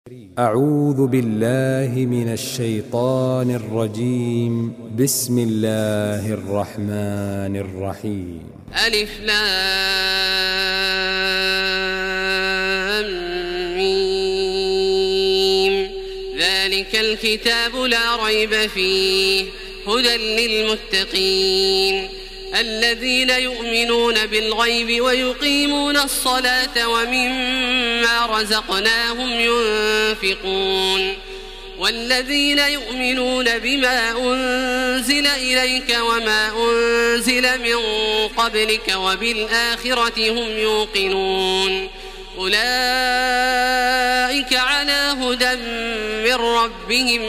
أعوذ بالله من الشيطان الرجيم. بسم الله الرحمن الرحيم. ألف لام ميم. ذلك الكتاب لا ريب فيه هدى للمتقين الذين يؤمنون بالغيب ويقيمون الصلاة ومما رزقناهم ينفقون والذين يؤمنون بما أنزل إليك وما أنزل من قبلك وبالآخرة هم يوقنون أولئك على هدى من ربهم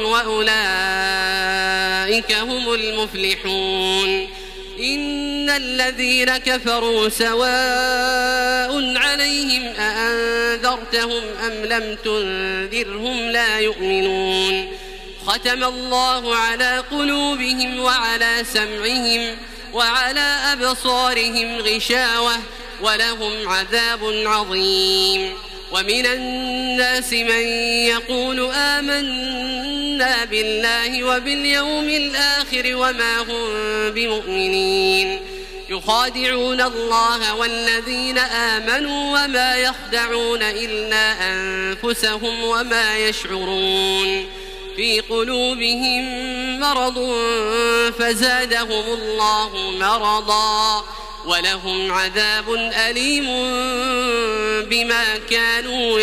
وأولئك هم المفلحون إن الذين كفروا سواء عليهم أأنذرتهم أم لم تنذرهم لا يؤمنون ختم الله على قلوبهم وعلى سمعهم وعلى أبصارهم غشاوة ولهم عذاب عظيم ومن الناس من يقول آمنا بالله وباليوم الآخر وما هم بمؤمنين يخادعون الله والذين آمنوا وما يخدعون إلا أنفسهم وما يشعرون في قلوبهم مرض فزادهم الله مرضا ولهم عذاب أليم بما كانوا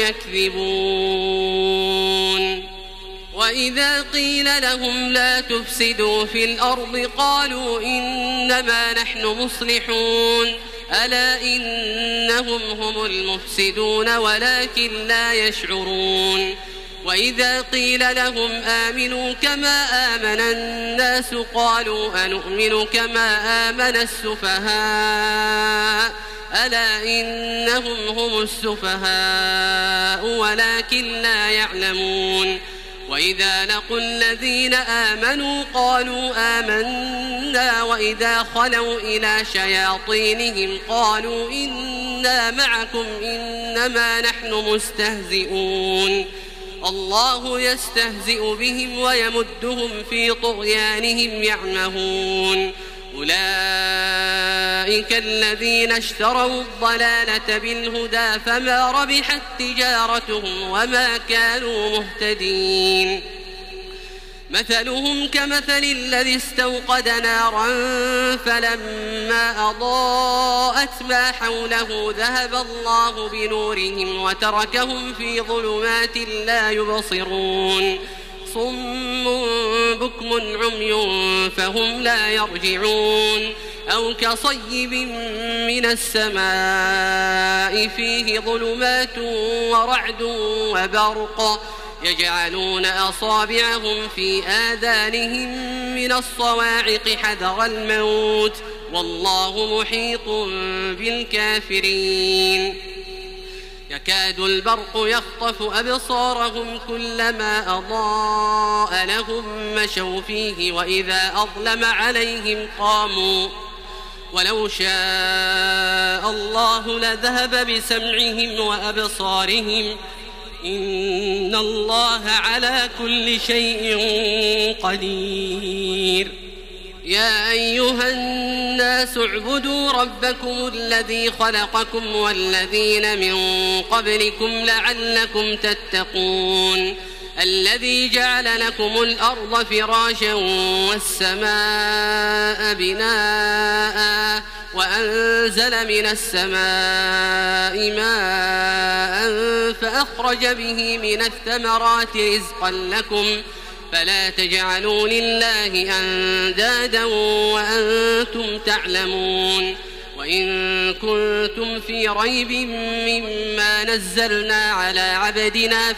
يكذبون وإذا قيل لهم لا تفسدوا في الأرض قالوا إنما نحن مصلحون ألا إنهم هم المفسدون ولكن لا يشعرون وإذا قيل لهم آمنوا كما آمن الناس قالوا أنؤمن كما آمن السفهاء ألا إنهم هم السفهاء ولكن لا يعلمون وإذا لقوا الذين آمنوا قالوا آمنا وإذا خلوا إلى شياطينهم قالوا إنا معكم إنما نحن مستهزئون الله يستهزئ بهم ويمدهم في طغيانهم يعمهون أولئك الذين اشتروا الضلالة بالهدى فما ربحت تجارتهم وما كانوا مهتدين مثلهم كمثل الذي استوقد نارا فلما أضاءت ما حوله ذهب الله بنورهم وتركهم في ظلمات لا يبصرون صم بكم عمي فهم لا يرجعون أو كصيب من السماء فيه ظلمات ورعد وبرق يجعلون أصابعهم في آذانهم من الصواعق حذر الموت والله محيط بالكافرين يكاد البرق يخطف أبصارهم كلما أضاء لهم مشوا فيه وإذا أظلم عليهم قاموا ولو شاء الله لذهب بسمعهم وأبصارهم إن الله على كل شيء قدير يا أيها الناس اعبدوا ربكم الذي خلقكم والذين من قبلكم لعلكم تتقون الذي جعل لكم الأرض فراشا والسماء بناء وأنزل من السماء ماء فأخرج به من الثمرات رزقا لكم فلا تجعلوا لله أندادا وأنتم تعلمون وإن كنتم في ريب مما نزلنا على عبدنا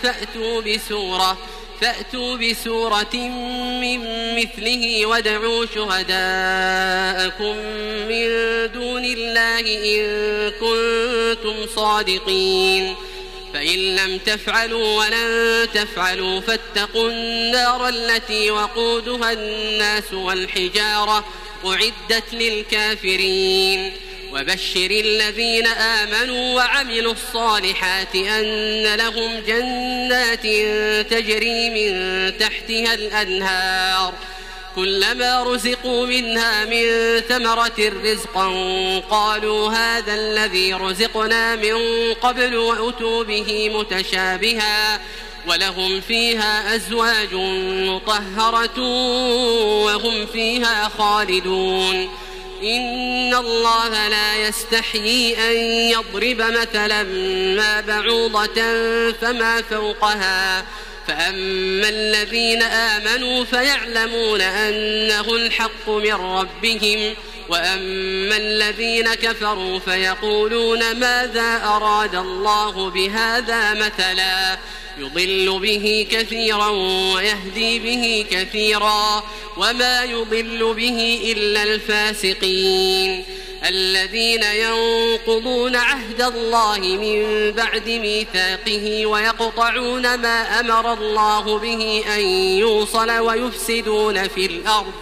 فأتوا بسورة من مثله وادعوا شهداءكم من دون الله إن كنتم صادقين فإن لم تفعلوا ولن تفعلوا فاتقوا النار التي وقودها الناس والحجارة أعدت للكافرين وبشر الذين آمنوا وعملوا الصالحات أن لهم جنات تجري من تحتها الأنهار كلما رزقوا منها من ثمرة رزقا قالوا هذا الذي رزقنا من قبل وأتوا به متشابها ولهم فيها أزواج مطهرة وهم فيها خالدون إن الله لا يستحيي أن يضرب مثلا ما بعوضة فما فوقها فأما الذين آمنوا فيعلمون أنه الحق من ربهم وأما الذين كفروا فيقولون ماذا أراد الله بهذا مثلا يضل به كثيرا ويهدي به كثيرا وما يضل به إلا الفاسقين الذين ينقضون عهد الله من بعد ميثاقه ويقطعون ما أمر الله به أن يوصل ويفسدون في الأرض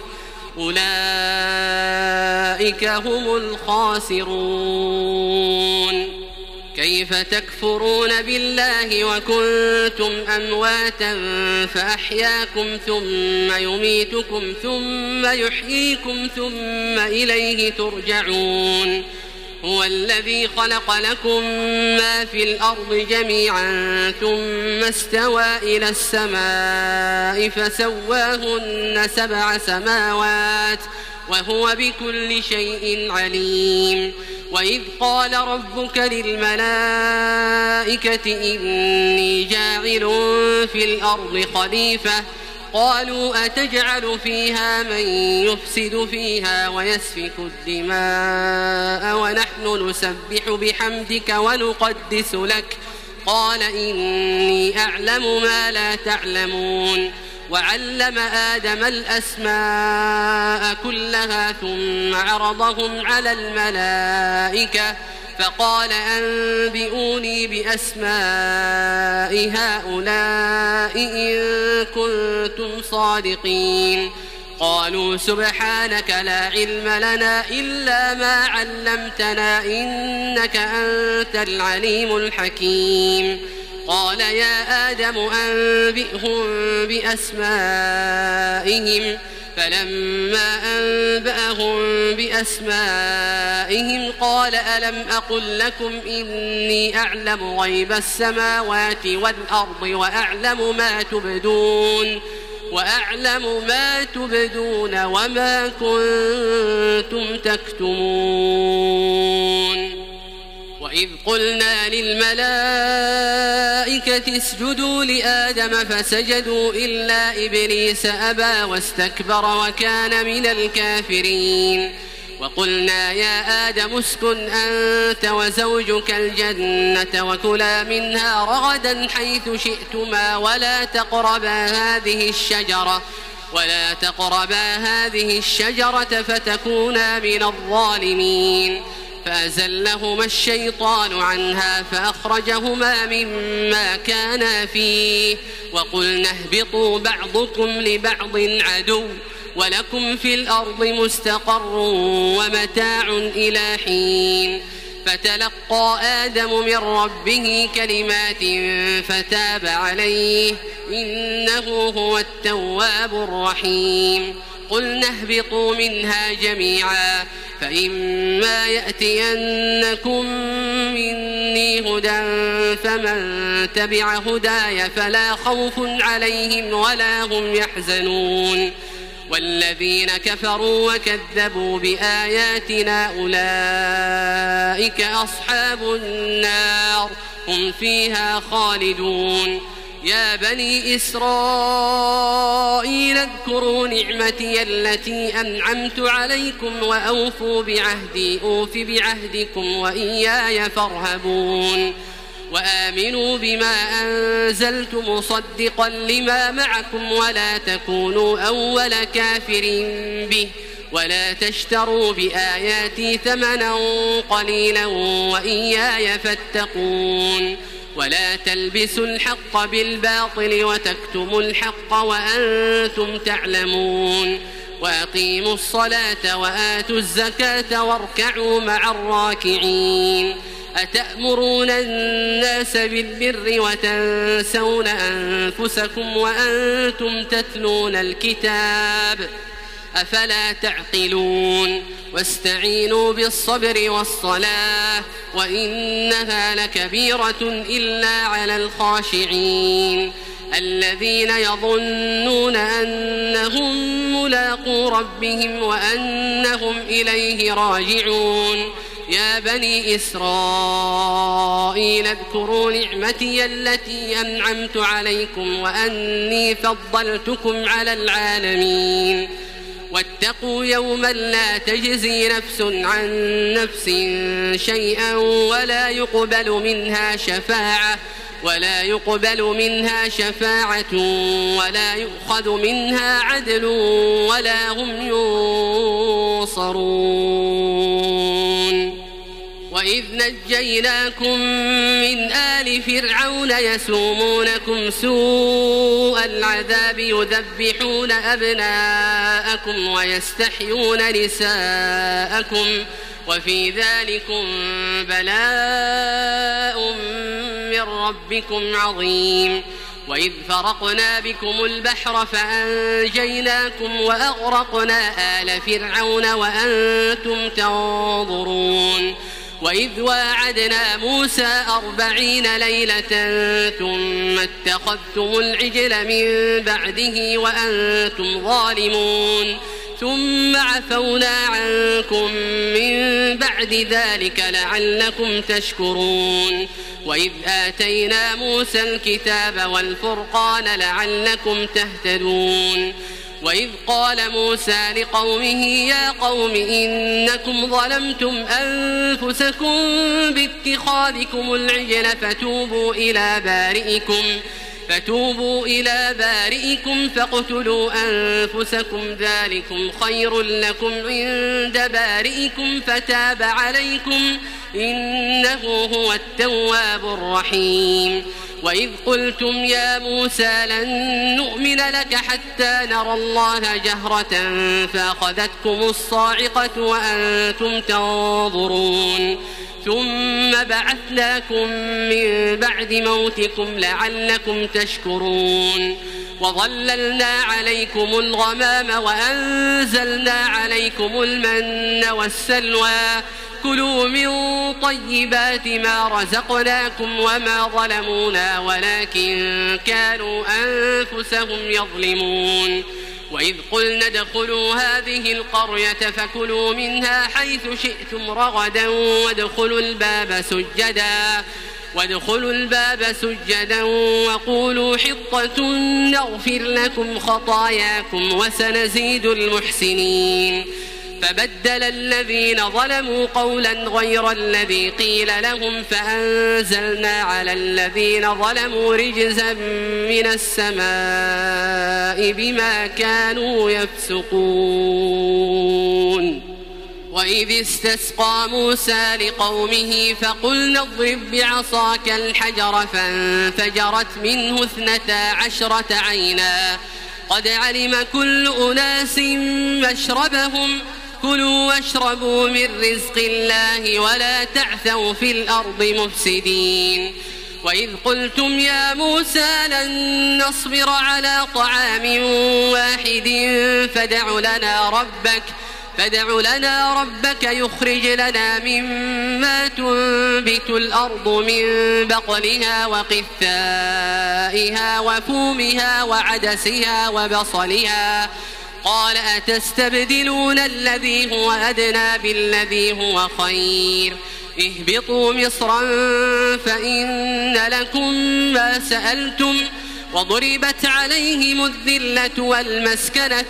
أولئك هم الخاسرون كيف تكفرون بالله وكنتم أمواتا فأحياكم ثم يميتكم ثم يحييكم ثم إليه ترجعون هو الذي خلق لكم ما في الأرض جميعا ثم استوى إلى السماء فسواهن 7 سماوات وهو بكل شيء عليم وإذ قال ربك للملائكة إني جاعل في الأرض خليفة قالوا أتجعل فيها من يفسد فيها ويسفك الدماء ونحن نسبح بحمدك ونقدس لك قال إني أعلم ما لا تعلمون وعلم آدم الأسماء كلها ثم عرضهم على الملائكة فقال أنبئوني بأسماء هؤلاء إن كنتم صادقين قالوا سبحانك لا علم لنا إلا ما علمتنا إنك أنت العليم الحكيم قال يا آدم أنبئهم بأسمائهم فلما أنبأهم بأسمائهم قال ألم أقل لكم إني أعلم غيب السماوات والأرض وأعلم ما تبدون وما كنتم تكتمون وإذ قلنا للملائكة اسجدوا لآدم فسجدوا إلا إبليس أبى واستكبر وكان من الكافرين وقلنا يا آدم اسكن أنت وزوجك الجنة وكلا منها رغدا حيث شئتما ولا تقربا هذه الشجرة فتكونا من الظالمين فأزلهما الشيطان عنها فأخرجهما مما كانا فيه وقلنا اهبطوا بعضكم لبعض عدو ولكم في الأرض مستقر ومتاع إلى حين فتلقى آدم من ربه كلمات فتاب عليه إنه هو التواب الرحيم قلنا اهبطوا منها جميعا فإما يأتينكم مني هدى فمن تبع هداي فلا خوف عليهم ولا هم يحزنون والذين كفروا وكذبوا بآياتنا أولئك أصحاب النار هم فيها خالدون يا بني إسرائيل اذكروا نعمتي التي أنعمت عليكم وأوفوا بعهدي أوف بعهدكم وإياي فارهبون وآمنوا بما أنزلت مصدقا لما معكم ولا تكونوا أول كافر به ولا تشتروا بآياتي ثمنا قليلا وإياي فاتقون ولا تلبسوا الحق بالباطل وتكتموا الحق وأنتم تعلمون وأقيموا الصلاة وآتوا الزكاة واركعوا مع الراكعين أتأمرون الناس بالبر وتنسون أنفسكم وأنتم تتلون الكتاب أفلا تعقلون واستعينوا بالصبر والصلاة وإنها لكبيرة إلا على الخاشعين الذين يظنون أنهم ملاقو ربهم وأنهم إليه راجعون يا بني إسرائيل اذكروا نعمتي التي أنعمت عليكم وأني فضلتكم على العالمين واتقوا يوما لا تجزي نفس عن نفس شيئا ولا يقبل منها شفاعة ولا يؤخذ منها عدل ولا هم ينصرون وإذ نجيناكم من آل فرعون يسومونكم سوء العذاب يذبحون أبناءكم ويستحيون نساءكم وفي ذلكم بلاء من ربكم عظيم وإذ فرقنا بكم البحر فأنجيناكم وأغرقنا آل فرعون وأنتم تنظرون وإذ واعدنا موسى 40 ليلة ثم اتخذتم العجل من بعده وأنتم ظالمون ثم عفونا عنكم من بعد ذلك لعلكم تشكرون وإذ آتينا موسى الكتاب والفرقان لعلكم تهتدون وإذ قال موسى لقومه يا قوم إنكم ظلمتم أنفسكم باتخاذكم العجل فتوبوا إلى بارئكم فاقتلوا أنفسكم ذلكم خير لكم عند بارئكم فتاب عليكم إنه هو التواب الرحيم وإذ قلتم يا موسى لن نؤمن لك حتى نرى الله جهرة فأخذتكم الصاعقة وأنتم تنظرون ثم بعثناكم من بعد موتكم لعلكم تشكرون وظللنا عليكم الغمام وأنزلنا عليكم المن والسلوى كلوا من طيبات ما رزقناكم وما ظلمونا ولكن كانوا أنفسهم يظلمون وإذ قلنا ادخلوا هذه القرية فكلوا منها حيث شئتم رغدا وادخلوا الباب سجدا وقولوا حطة نغفر لكم خطاياكم وسنزيد المحسنين فبدل الذين ظلموا قولا غير الذي قيل لهم فأنزلنا على الذين ظلموا رجزا من السماء بما كانوا يفسقون وإذ استسقى موسى لقومه فقلنا اضرب بعصاك الحجر فانفجرت منه 12 عينا قد علم كل أناس مشربهم كلوا واشربوا من رزق الله ولا تعثوا في الأرض مفسدين وإذ قلتم يا موسى لن نصبر على طعام واحد فادع لنا ربك يخرج لنا مما تنبت الأرض من بقلها وقثائها وفومها وعدسها وبصلها قال أتستبدلون الذي هو أدنى بالذي هو خير اهبطوا مصرا فإن لكم ما سألتم وضربت عليهم الذلة والمسكنة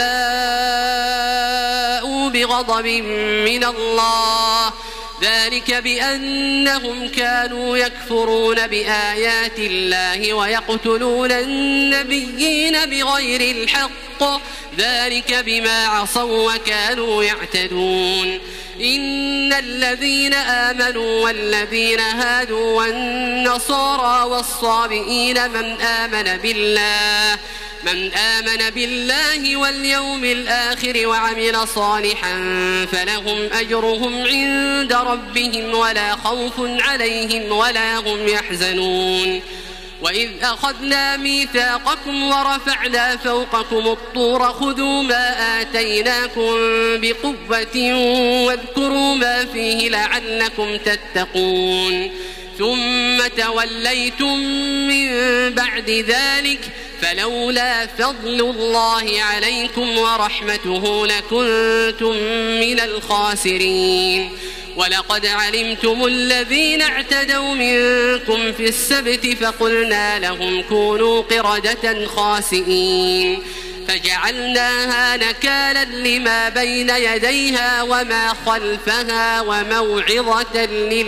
وباءوا بغضب من الله ذلك بأنهم كانوا يكفرون بآيات الله ويقتلون النبيين بغير الحق ذلك بما عصوا وكانوا يعتدون إن الذين آمنوا والذين هادوا والنصارى والصابئين من آمن بالله من آمن بالله واليوم الآخر وعمل صالحا فلهم أجرهم عند ربهم ولا خوف عليهم ولا هم يحزنون وإذ أخذنا ميثاقكم ورفعنا فوقكم الطور خذوا ما آتيناكم بقوة واذكروا ما فيه لعلكم تتقون ثم توليتم من بعد ذلك فلولا فضل الله عليكم ورحمته لكنتم من الخاسرين ولقد علمتم الذين اعتدوا منكم في السبت فقلنا لهم كونوا قردة خاسئين فجعلناها نكالا لما بين يديها وما خلفها وموعظة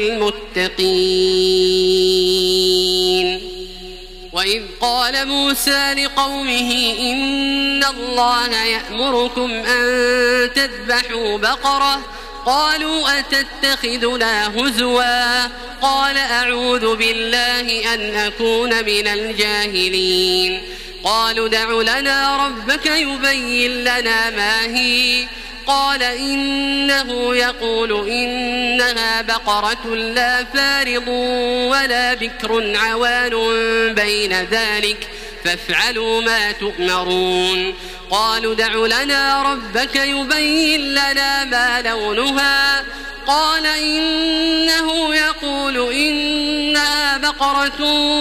للمتقين وإذ قال موسى لقومه إن الله يأمركم أن تذبحوا بقرة قالوا أتتخذنا هزوا قال أعوذ بالله أن أكون من الجاهلين قالوا ادع لنا ربك يبين لنا ما هي قال إنه يقول إنها بقرة لا فارض ولا بكر عوان بين ذلك فافعلوا ما تؤمرون قالوا ادع لنا ربك يبين لنا ما لونها قال إنه يقول إنها بقرة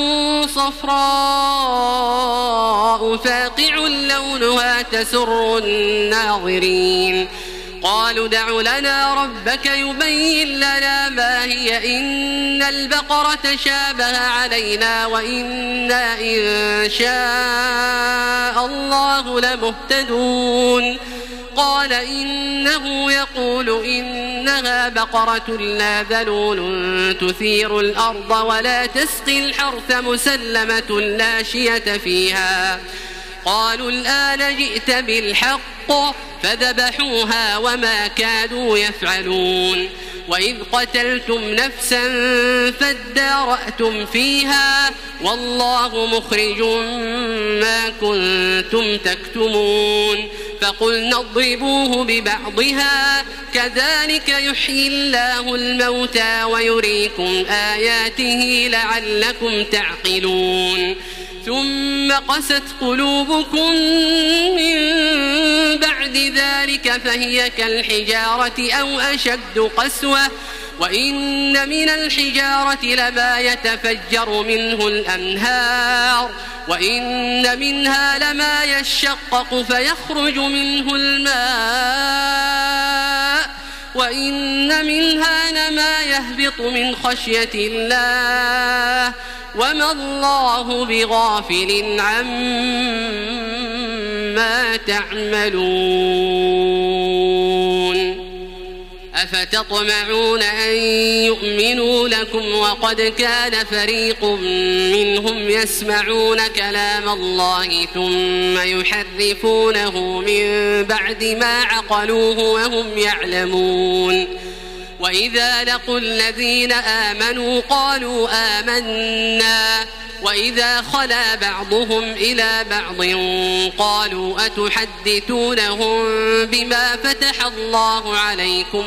صفراء فاقع لونها تسر الناظرين قالوا ادع لنا ربك يبين لنا ما هي إن البقرة شابه علينا وإنا إن شاء الله لمهتدون قال إنه يقول إنها بقرة لا ذلول تثير الأرض ولا تسقي الحرث مسلمة لا شية فيها قالوا الآن جئت بالحق فذبحوها وما كادوا يفعلون وإذ قتلتم نفسا فادارأتم فيها والله مخرج ما كنتم تكتمون فقلنا اضربوه ببعضها كذلك يحيي الله الموتى ويريكم آياته لعلكم تعقلون ثم قست قلوبكم من بعد ذلك فهي كالحجارة أو أشد قسوة وإن من الحجارة لما يتفجر منه الأنهار وإن منها لما يشقق فيخرج منه الماء وإن منها لما يهبط من خشية الله وما الله بغافل عما تعملون أفتطمعون أن يؤمنوا لكم وقد كان فريق منهم يسمعون كلام الله ثم يحرفونه من بعد ما عقلوه وهم يعلمون وإذا لقوا الذين آمنوا قالوا آمنا وإذا خلا بعضهم إلى بعض قالوا أتحدثونهم بما فتح الله عليكم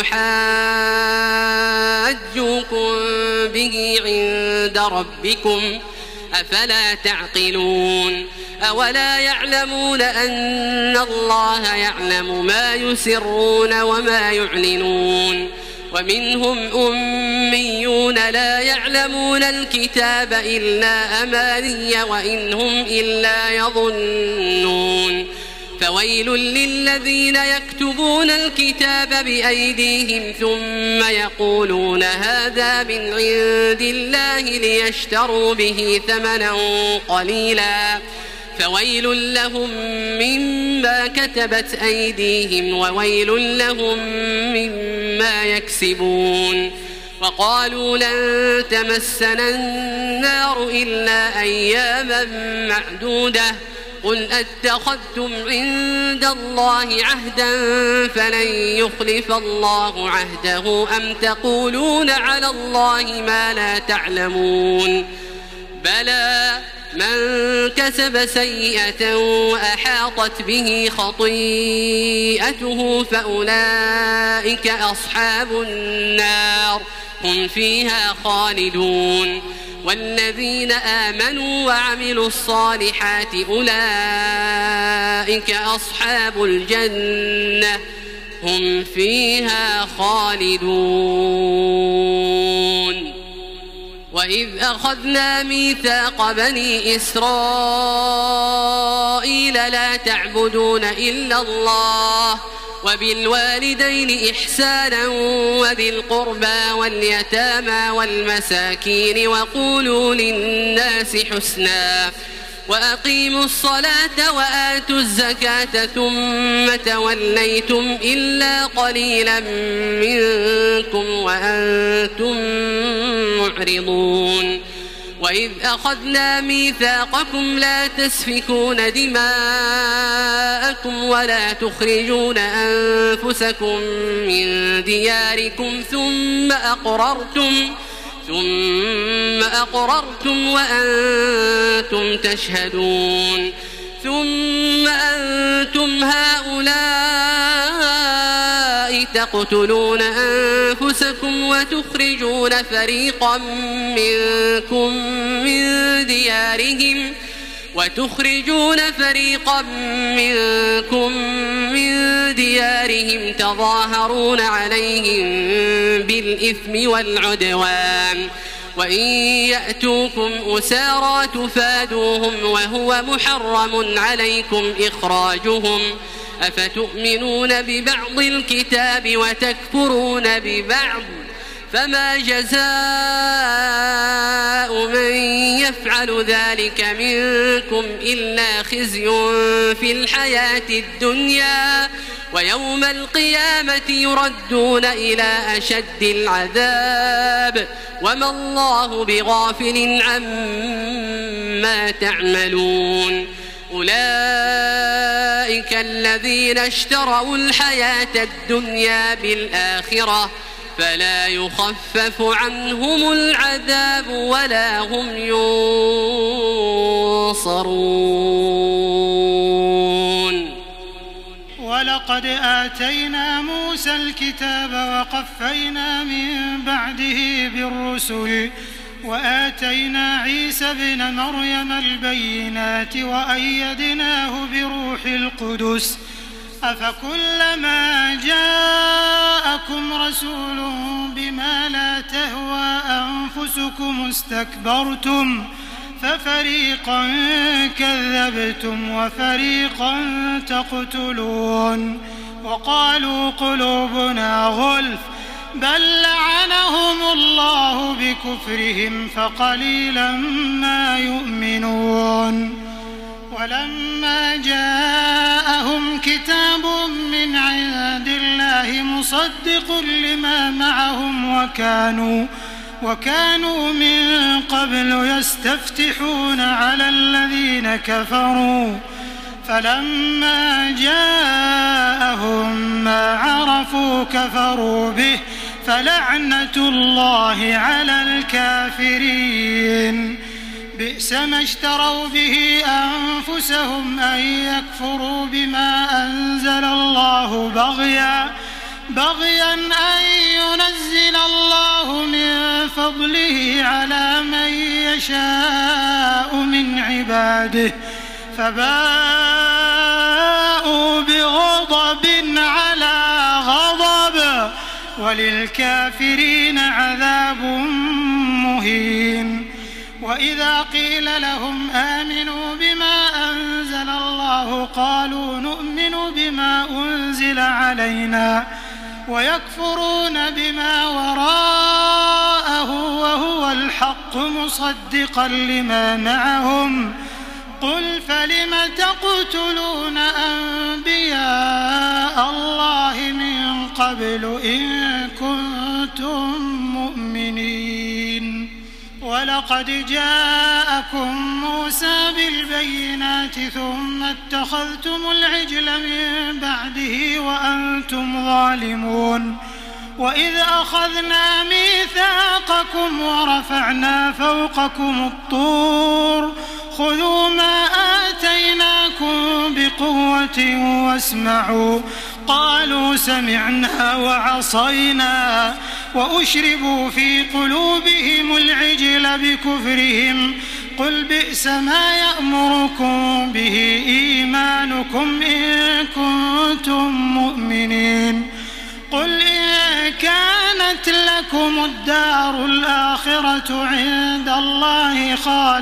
ليحاجوكم به عند ربكم أفلا تعقلون أولا يعلمون أن الله يعلم ما يسرون وما يعلنون ومنهم أميون لا يعلمون الكتاب إلا أماني وإن هم إلا يظنون فويل للذين يكتبون الكتاب بأيديهم ثم يقولون هذا من عند الله ليشتروا به ثمنا قليلا فويل لهم مما كتبت أيديهم وويل لهم مما يكسبون وقالوا لن تمسنا النار إلا أياما معدودة قل أتخذتم عند الله عهدا فلن يخلف الله عهده أم تقولون على الله ما لا تعلمون بلى من كسب سيئة وأحاطت به خطيئته فأولئك أصحاب النار هم فيها خالدون والذين آمنوا وعملوا الصالحات أولئك أصحاب الجنة هم فيها خالدون وإذ أخذنا ميثاق بني إسرائيل لا تعبدون إلا الله وبالوالدين إحسانا وذي القربى واليتامى والمساكين وقولوا للناس حسنا وأقيموا الصلاة وآتوا الزكاة ثم توليتم إلا قليلا منكم وأنتم معرضون وإذ أخذنا ميثاقكم لا تسفكون دماءكم ولا تخرجون أنفسكم من دياركم ثم أقررتم وأنتم تشهدون ثم أنتم هؤلاء تقتلون أنفسكم وتخرجون فريقا منكم من ديارهم تظاهرون عليهم بالإثم والعدوان وإن يأتوكم أسارى تفادوهم وهو محرم عليكم إخراجهم أفتؤمنون ببعض الكتاب وتكفرون ببعض فما جزاء من يفعل ذلك منكم إلا خزي في الحياة الدنيا ويوم القيامة يردون إلى أشد العذاب وما الله بغافل عما تعملون أولئك الذين اشتروا الحياة الدنيا بالآخرة فلا يخفف عنهم العذاب ولا هم ينصرون ولقد آتينا موسى الكتاب وقفينا من بعده بالرسل وآتينا عيسى ابن مريم البينات وأيدناه بروح القدس أفكلما جاءكم رسول بما لا تهوى أنفسكم استكبرتم ففريقا كذبتم وفريقا تقتلون وقالوا قلوبنا غلف بل لعنهم الله بكفرهم فقليلا ما يؤمنون ولما جاءهم كتاب من عند الله مصدق لما معهم وكانوا من قبل يستفتحون على الذين كفروا فلما جاءهم ما عرفوا كفروا به فلعنة الله على الكافرين بئس ما اشتروا به أنفسهم أن يكفروا بما أنزل الله بغيا أن ينزل الله من فضله على من يشاء من عباده فباءوا بغضب على غضب وللكافرين عذاب مهين وإذا قيل لهم آمنوا بما أنزل الله قالوا نؤمن بما أنزل علينا ويكفرون بما وراءه وهو الحق مصدقا لما معهم قل فلم تقتلون أنبياء الله من قبل إن كنتم مؤمنين ولقد جاءكم موسى بالبينات ثم اتخذتم العجل من بعده وأنتم ظالمون وإذ أخذنا ميثاقكم ورفعنا فوقكم الطور خذوا ما آتيناكم بقوة واسمعوا. قالوا سمعنا وعصينا وأشربوا في قلوبهم العجل بكفرهم. قل بئس ما يأمركم به إيمانكم إن كنتم مؤمنين. قل إن كانت لكم الدار الآخرة عند الله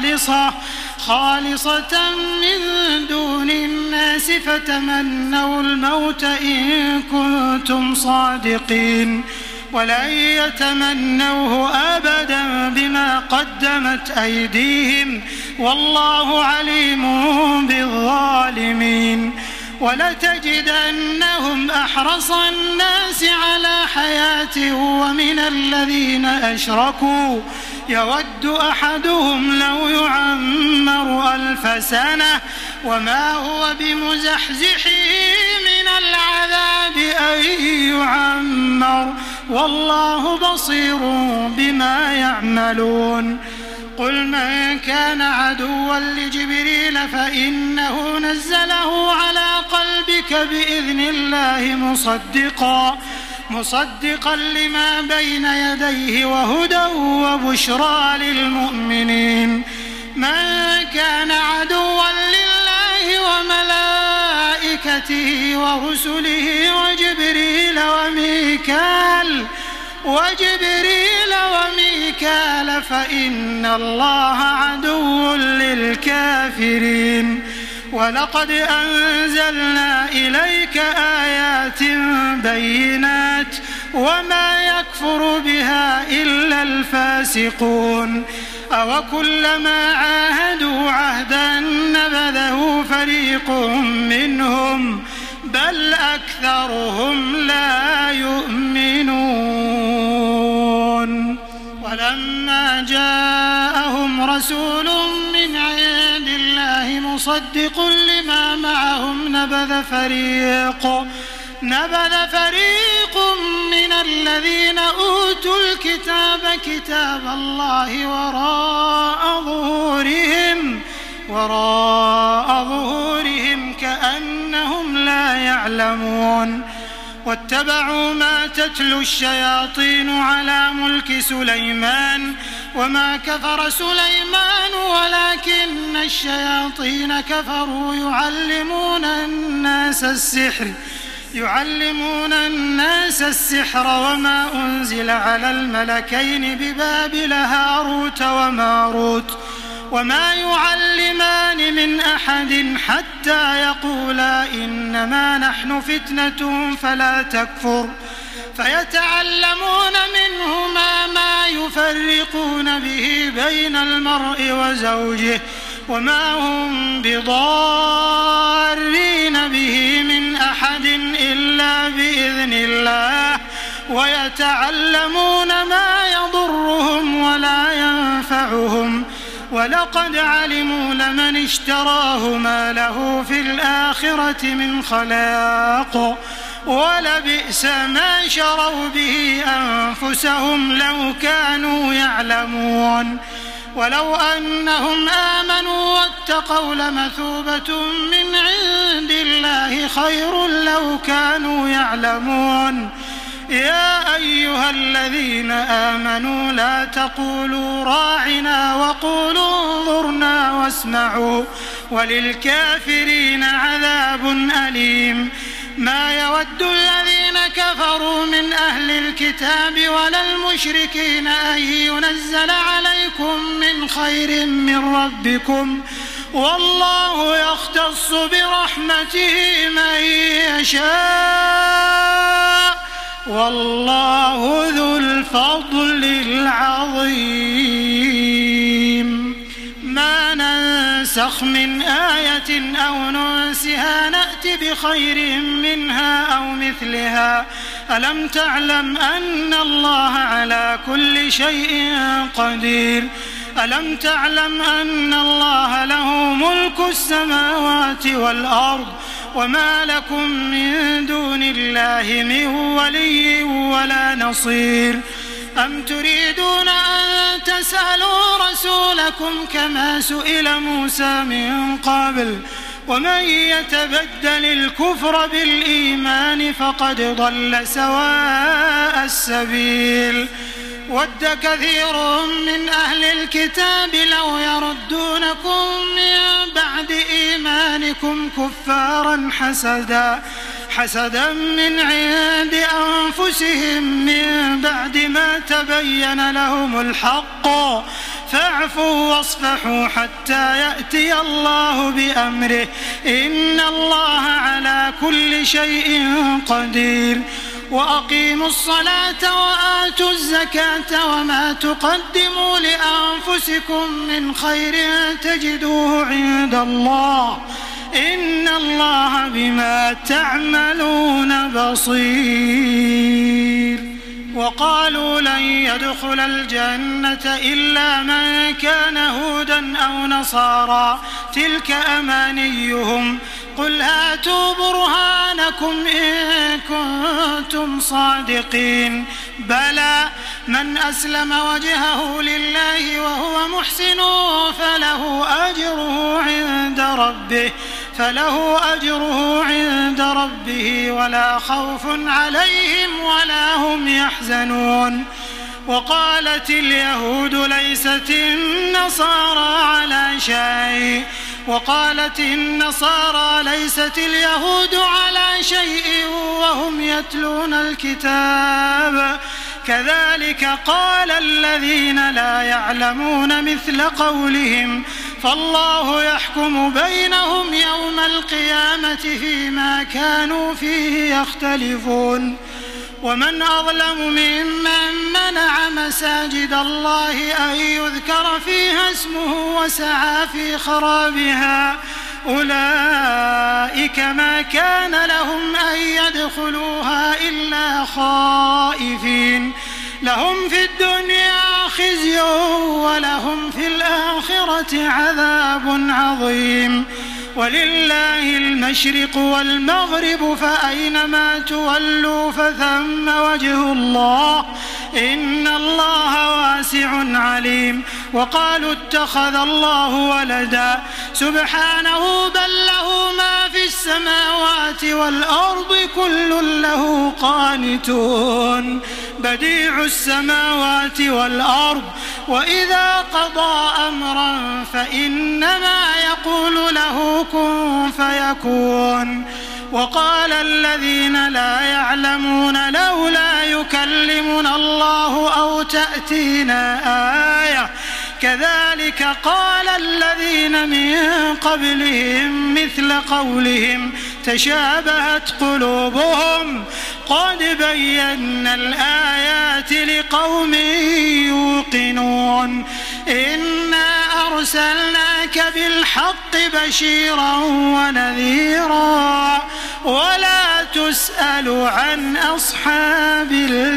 خالصة من دون الناس فتمنوا الموت إن كنتم صادقين ولن يتمنوه أبدا بما قدمت أيديهم والله عليم بالظالمين. ولتجدنهم أحرص الناس على حياة ومن الذين أشركوا يود أحدهم لو يعمر 1000 سنة وما هو بمزحزحه من العذاب أن يعمر والله بصير بما يعملون. قل من كان عدوا لجبريل فإنه نزله على قلبك بإذن الله مصدقا لما بين يديه وهدى وبشرى للمؤمنين. من كان عدوا لله وملائكته ورسله وجبريل وميكال فإن الله عدو للكافرين. ولقد أنزلنا إليك آيات بينات وما يكفر بها إلا الفاسقون. أوكلما عاهدوا عهدا نبذه فريق منهم بل أكثرهم لا يؤمنون. ولما جاءهم رسول من عند الله مصدق لما معهم نبذ فريق من الذين أوتوا الكتاب كتاب الله وراء ظهورهم كأنهم لا يعلمون. واتبعوا ما تتلو الشياطين على ملك سليمان وما كفر سليمان ولكن الشياطين كفروا يعلمون الناس السحر وما أنزل على الملكين ببابل هاروت وماروت وما يعلمان من أحد حتى يقولا إنما نحن فتنة فلا تكفر فيتعلمون منهما ما يفرقون به بين المرء وزوجه وما هم بضارين به من أحد إلا بإذن الله ويتعلمون ما يضرهم ولا ينفعهم ولقد علموا لمن اشتراه ما له في الآخرة من خلاق ولبئس ما شروا به أنفسهم لو كانوا يعلمون. ولو أنهم آمنوا واتقوا لمثوبة من عند الله خير لو كانوا يعلمون. يا أيها الذين آمنوا لا تقولوا راعنا وقولوا انظرنا واسمعوا وللكافرين عذاب أليم. ما يود الذين كفروا من أهل الكتاب ولا المشركين أن ينزل عليكم من خير من ربكم والله يختص برحمته من يشاء والله ذو الفضل العظيم. ما ننسخ من آية أو ننسها نأت بخير منها أو مثلها. ألم تعلم أن الله على كل شيء قدير. ألم تعلم أن الله له ملك السماوات والأرض وما لكم من دون الله من ولي ولا نصير. أم تريدون أن تسألوا رسولكم كما سئل موسى من قبل ومن يتبدل الكفر بالإيمان فقد ضل سواء السبيل ود كثير من أهل الكتاب لو يردونكم من بعد إيمانكم كفارا حسدا من عند أنفسهم من بعد ما تبين لهم الحق فاعفوا واصفحوا حتى يأتي الله بأمره إن الله على كل شيء قدير وأقيموا الصلاة وآتوا الزكاة وما تقدموا لأنفسكم من خير تجدوه عند الله إن الله بما تعملون بصير وقالوا لن يدخل الجنة إلا من كان هودا أو نصارى تلك أمانيهم قل هاتوا برهانكم إن كنتم صادقين بلى من أسلم وجهه لله وهو محسن فله أجره عند ربه ولا خوف عليهم ولا هم يحزنون وقالت اليهود ليست النصارى على شيء وقالت النصارى ليست اليهود على شيء وهم يتلون الكتاب كذلك قال الذين لا يعلمون مثل قولهم فالله يحكم بينهم يوم القيامة فيما كانوا فيه يختلفون ومن أظلم ممن منع مساجد الله أن يذكر فيها اسمه وسعى في خرابها أولئك ما كان لهم أن يدخلوها إلا خائفين لهم في الدنيا خزي ولهم في الآخرة عذاب عظيم ولله المشرق والمغرب فأينما تولوا فثم وجه الله إن الله واسع عليم وقالوا اتخذ الله ولدا سبحانه بل له ما في السماوات والأرض كل له قانتون بديع السماوات والأرض وإذا قضى أمرا فإنما يقول له كن فيكون وقال الذين لا يعلمون لولا يكلمنا الله أو تأتينا آية كذلك قال الذين من قبلهم مثل قولهم تشابهت قلوبهم قد بينا الآيات لقوم يوقنون إنا أرسلناك بالحق بشيرا ونذيرا ولا تسأل عن أصحاب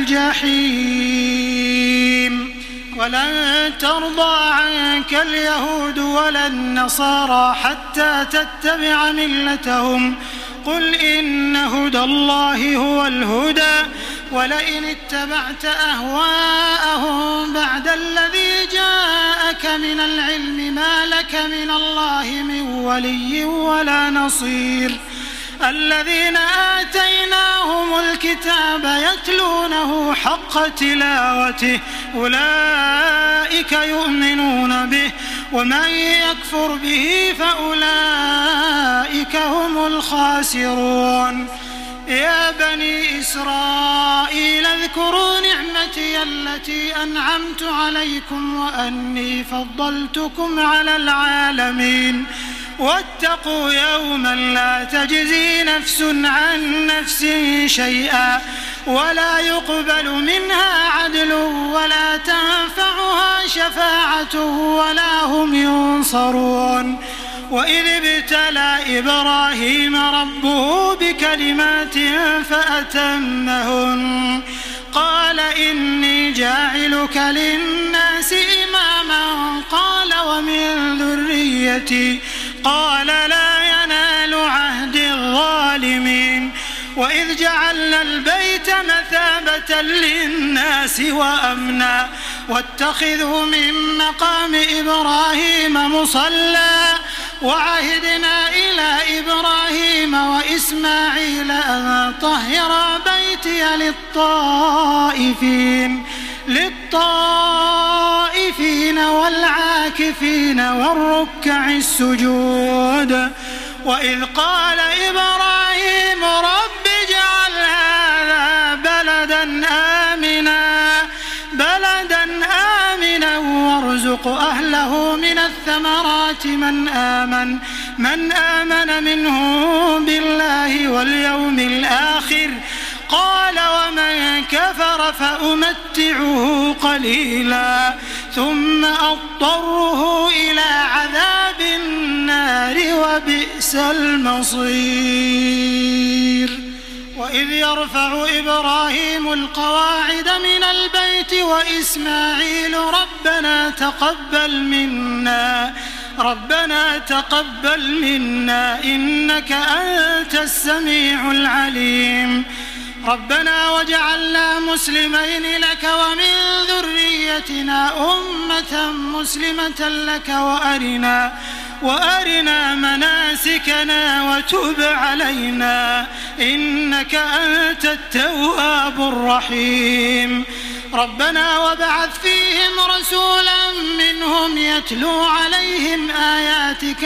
الجحيم ولن ترضى عنك اليهود ولا النصارى حتى تتبع ملتهم قل إن هدى الله هو الهدى ولئن اتبعت أهواءهم بعد الذي جاءك من العلم ما لك من الله من ولي ولا نصير الذين آتيناهم الكتاب يتلونه حق تلاوته أولئك يؤمنون به ومن يكفر به فأولئك هم الخاسرون يا بني إسرائيل اذكروا نعمتي التي أنعمت عليكم وأني فضلتكم على العالمين واتقوا يوما لا تجزي نفس عن نفس شيئا ولا يقبل منها عدل ولا تنفعها شفاعة ولا هم ينصرون وإذ ابتلى إبراهيم ربه بكلمات فأتمهن قال إني جاعلك للناس إماما قال ومن ذريتي قال لا ينال عهد الظالمين وإذ جعلنا البيت البيت مثابة للناس وأمنا واتخذوا من مقام إبراهيم مصلى وعهدنا إلى إبراهيم وإسماعيل أن طهر بيتي للطائفين والعاكفين والركع السجود. وإذ قال إبراهيم رب اجعل هذا بلدا آمنا وارزق أهله من الثمرات من آمن منهم بالله واليوم الآخر قال ومن كفر فأمتعه قليلا ثم أضطره إلى عذاب النار وبئس المصير. وإذ يرفع إبراهيم القواعد من البيت وإسماعيل ربنا تقبل منا إنك أنت السميع العليم. ربنا واجعلنا مسلمين لك ومن ذريتنا أمة مسلمة لك وأرنا مناسكنا وتب علينا إنك أنت التواب الرحيم. ربنا وابعث فيهم رسولا منهم يتلو عليهم آياتك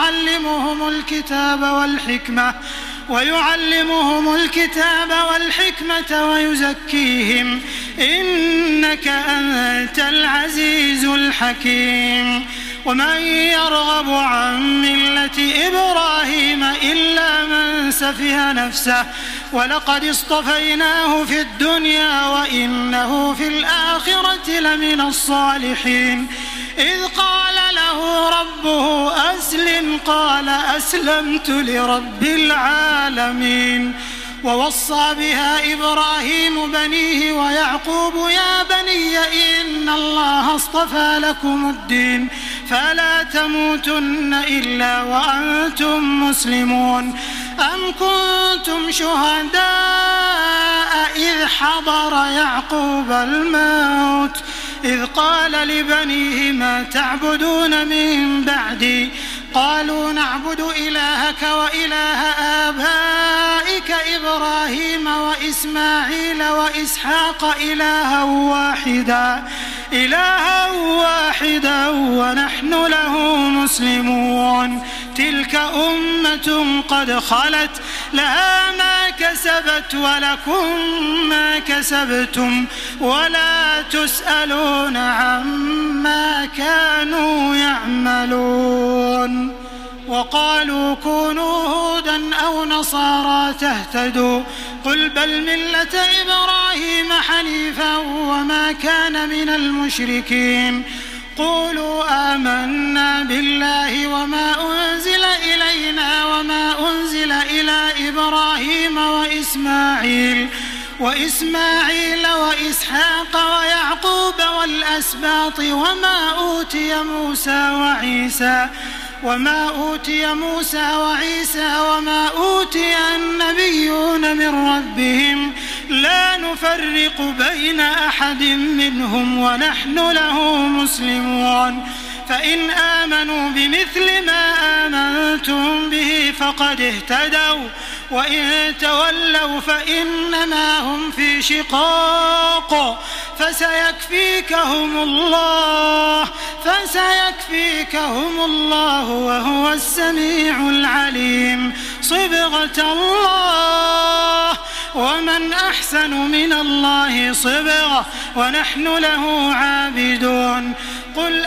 ويعلمهم الكتاب والحكمة ويزكيهم إنك أنت العزيز الحكيم. ومن يرغب عن ملة إبراهيم إلا من سفه نفسه ولقد اصطفيناه في الدنيا وإنه في الآخرة لمن الصالحين. إذ قال له ربه أسلم قال أسلمت لرب العالمين. ووصى بها إبراهيم بنيه ويعقوب يا بني إن الله اصطفى لكم الدين فلا تموتن إلا وأنتم مسلمون. أم كنتم شهداء إذ حضر يعقوب الموت إذ قال لبنيه ما تعبدون من بعدي قالوا نعبد إلهك وإله آبائك إبراهيم وإسماعيل وإسحاق إلها واحدا ونحن له مسلمون. تلك أمة قد خلت لها ما كسبت ولكم ما كسبتم ولا تسألون عما كانوا يعملون. وقالوا كونوا هودا أو نصارى تهتدوا قل بل ملة إبراهيم حنيفا وما كان من المشركين. قولوا آمنا بالله وما أنزل إلينا وما أنزل إلى إبراهيم وإسماعيل وإسحاق ويعقوب والأسباط وما أوتي موسى وعيسى وما أوتي النبيون من ربهم لا نفرق بين أحد منهم ونحن له مسلمون. فإن آمنوا بمثل ما آمنتم به فقد اهتدوا وإن تولوا فإنما هم في شقاق فسيكفيكهم الله وهو السميع العليم. صبغة الله ومن أحسن من الله صبغة ونحن له عابدون. قل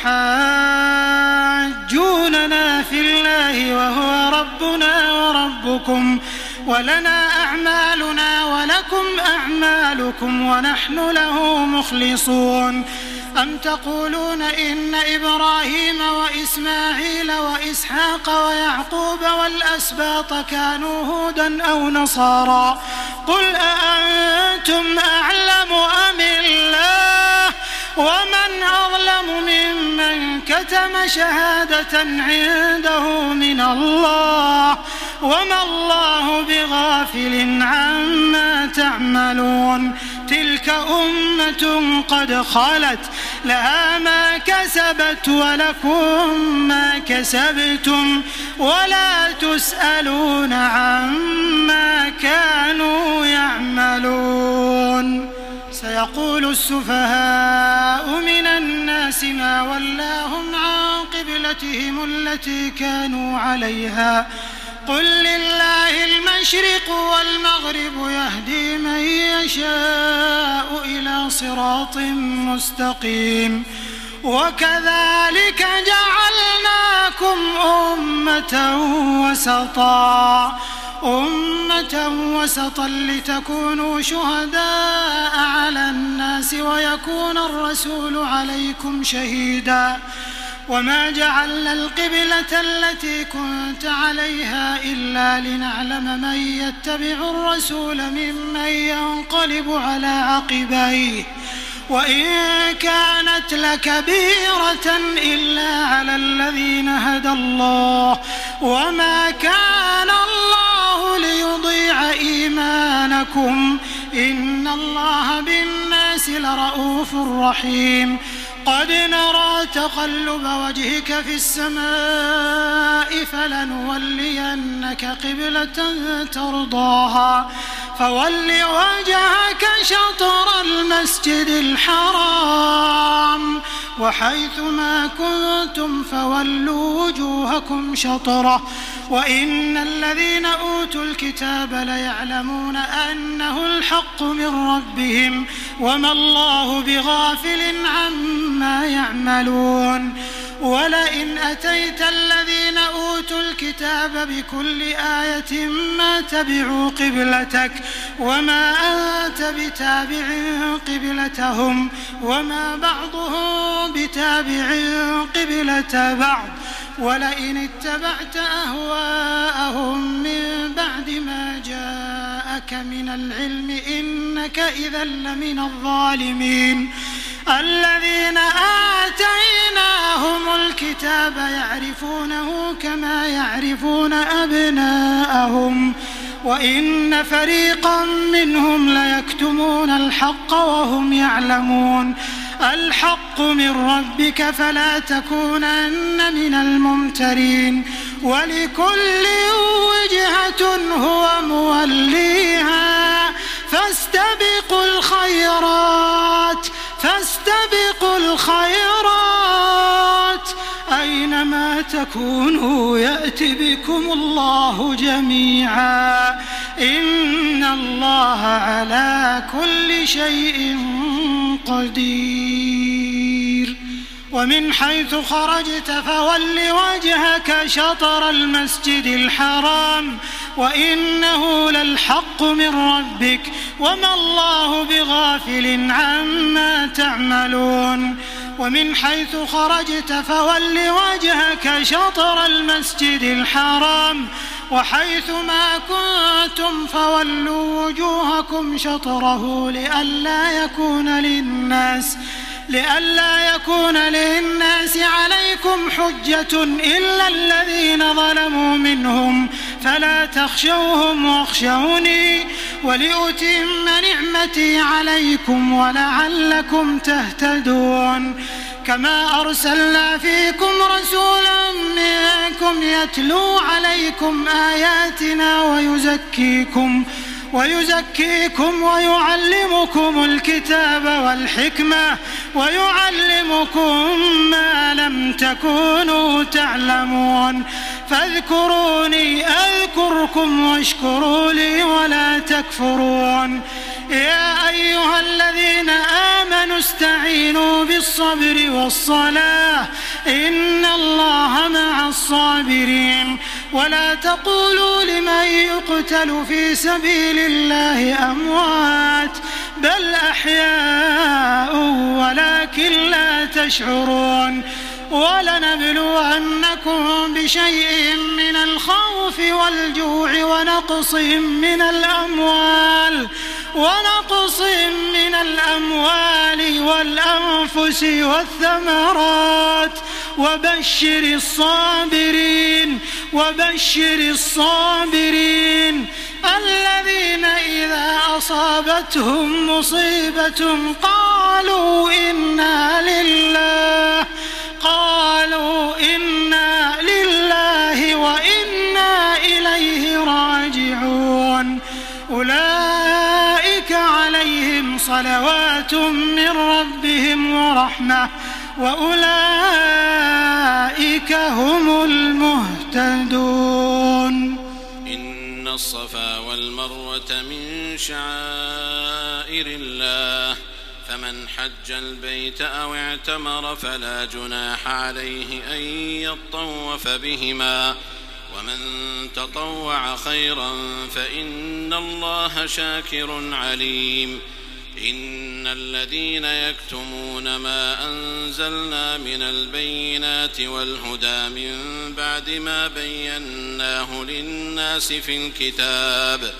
أتحاجوننا في الله وهو ربنا وربكم ولنا أعمالنا ولكم أعمالكم ونحن له مخلصون. أم تقولون إن إبراهيم وإسماعيل وإسحاق ويعقوب والأسباط كانوا هودا أو نصارى قل أأنتم أعلم أم الله ومن أظلم ممن كتم شهادة عنده من الله وما الله بغافل عما تعملون تلك أمة قد خلت لها ما كسبت ولكم ما كسبتم ولا تسألون عما كانوا يعملون سيقول السفهاء من الناس ما ولاهم عن قبلتهم التي كانوا عليها قل لله المشرق والمغرب يهدي من يشاء إلى صراط مستقيم وكذلك جعلناكم أمة وسطا لتكونوا شهداء على الناس ويكون الرسول عليكم شهيدا وما جعلنا القبلة التي كنت عليها إلا لنعلم من يتبع الرسول ممن ينقلب على عقبيه وإن كانت لكبيرة إلا على الذين هدى الله وما كان الله ليضيع إيمانكم إن الله بالناس لرؤوف رحيم قد نرى تقلب وجهك في السماء فلنولينك قبلة ترضاها فول وجهك شطر المسجد الحرام وحيث ما كنتم فولوا وجوهكم شطره وإن الذين أوتوا الكتاب ليعلمون أنه الحق من ربهم وما الله بغافل عما يعملون ولئن أتيت الذين أوتوا الكتاب بكل آية ما تبعوا قبلتك وما أنت بتابع قبلتهم وما بعضهم بتابع قبلة بعض ولئن اتبعت أهواءهم من بعد ما جاءك من العلم إنك إذا لمن الظالمين الذين آتيناهم الكتاب يعرفونه كما يعرفون أبناءهم وإن فريقا منهم ليكتمون الحق وهم يعلمون الحق من ربك فلا تكونن من الممترين ولكل وجهة هو موليها فاستبقوا الخيرات أينما تكونوا يأتي بكم الله جميعا إن الله على كل شيء قدير ومن حيث خرجت فول وجهك شطر المسجد الحرام وإنه للحق من ربك وما الله بغافل عما تعملون ومن حيث خرجت فول وجهك شطر المسجد الحرام وحيث ما كنتم فولوا وجوهكم شطره لئلا يكون للناس عليكم حجة إلا الذين ظلموا منهم فلا تخشوهم واخشوني ولأتم نعمتي عليكم ولعلكم تهتدون كما أرسلنا فيكم رسولا منكم يتلو عليكم آياتنا ويزكيكم ويعلمكم الكتاب والحكمة ويعلمكم ما لم تكونوا تعلمون فاذكروني أذكركم واشكروا لي ولا تكفرون يا أيها الذين آمنوا استعينوا بالصبر والصلاة إن الله مع الصابرين ولا تقولوا لمن يقتل في سبيل الله أموات بل أحياء ولكن لا تشعرون ولنبلونكم بشيء من الخوف والجوع ونقص من الأموال والأنفس والثمرات وبشر الصابرين وبشر الصابرين الذين إذا أصابتهم مصيبة قالوا إنا لله وإنا إليه راجعون أولئك عليهم صلوات من ربهم ورحمة وأولئك هم المهتدون. إن الصفا والمروة من شعائر الله فمن حج البيت أو اعتمر فلا جناح عليه أن يطوف بهما ومن تطوع خيرا فإن الله شاكر عليم. إن الذين يكتمون ما أنزلنا من البينات والهدى من بعد ما بيناه للناس في الكتاب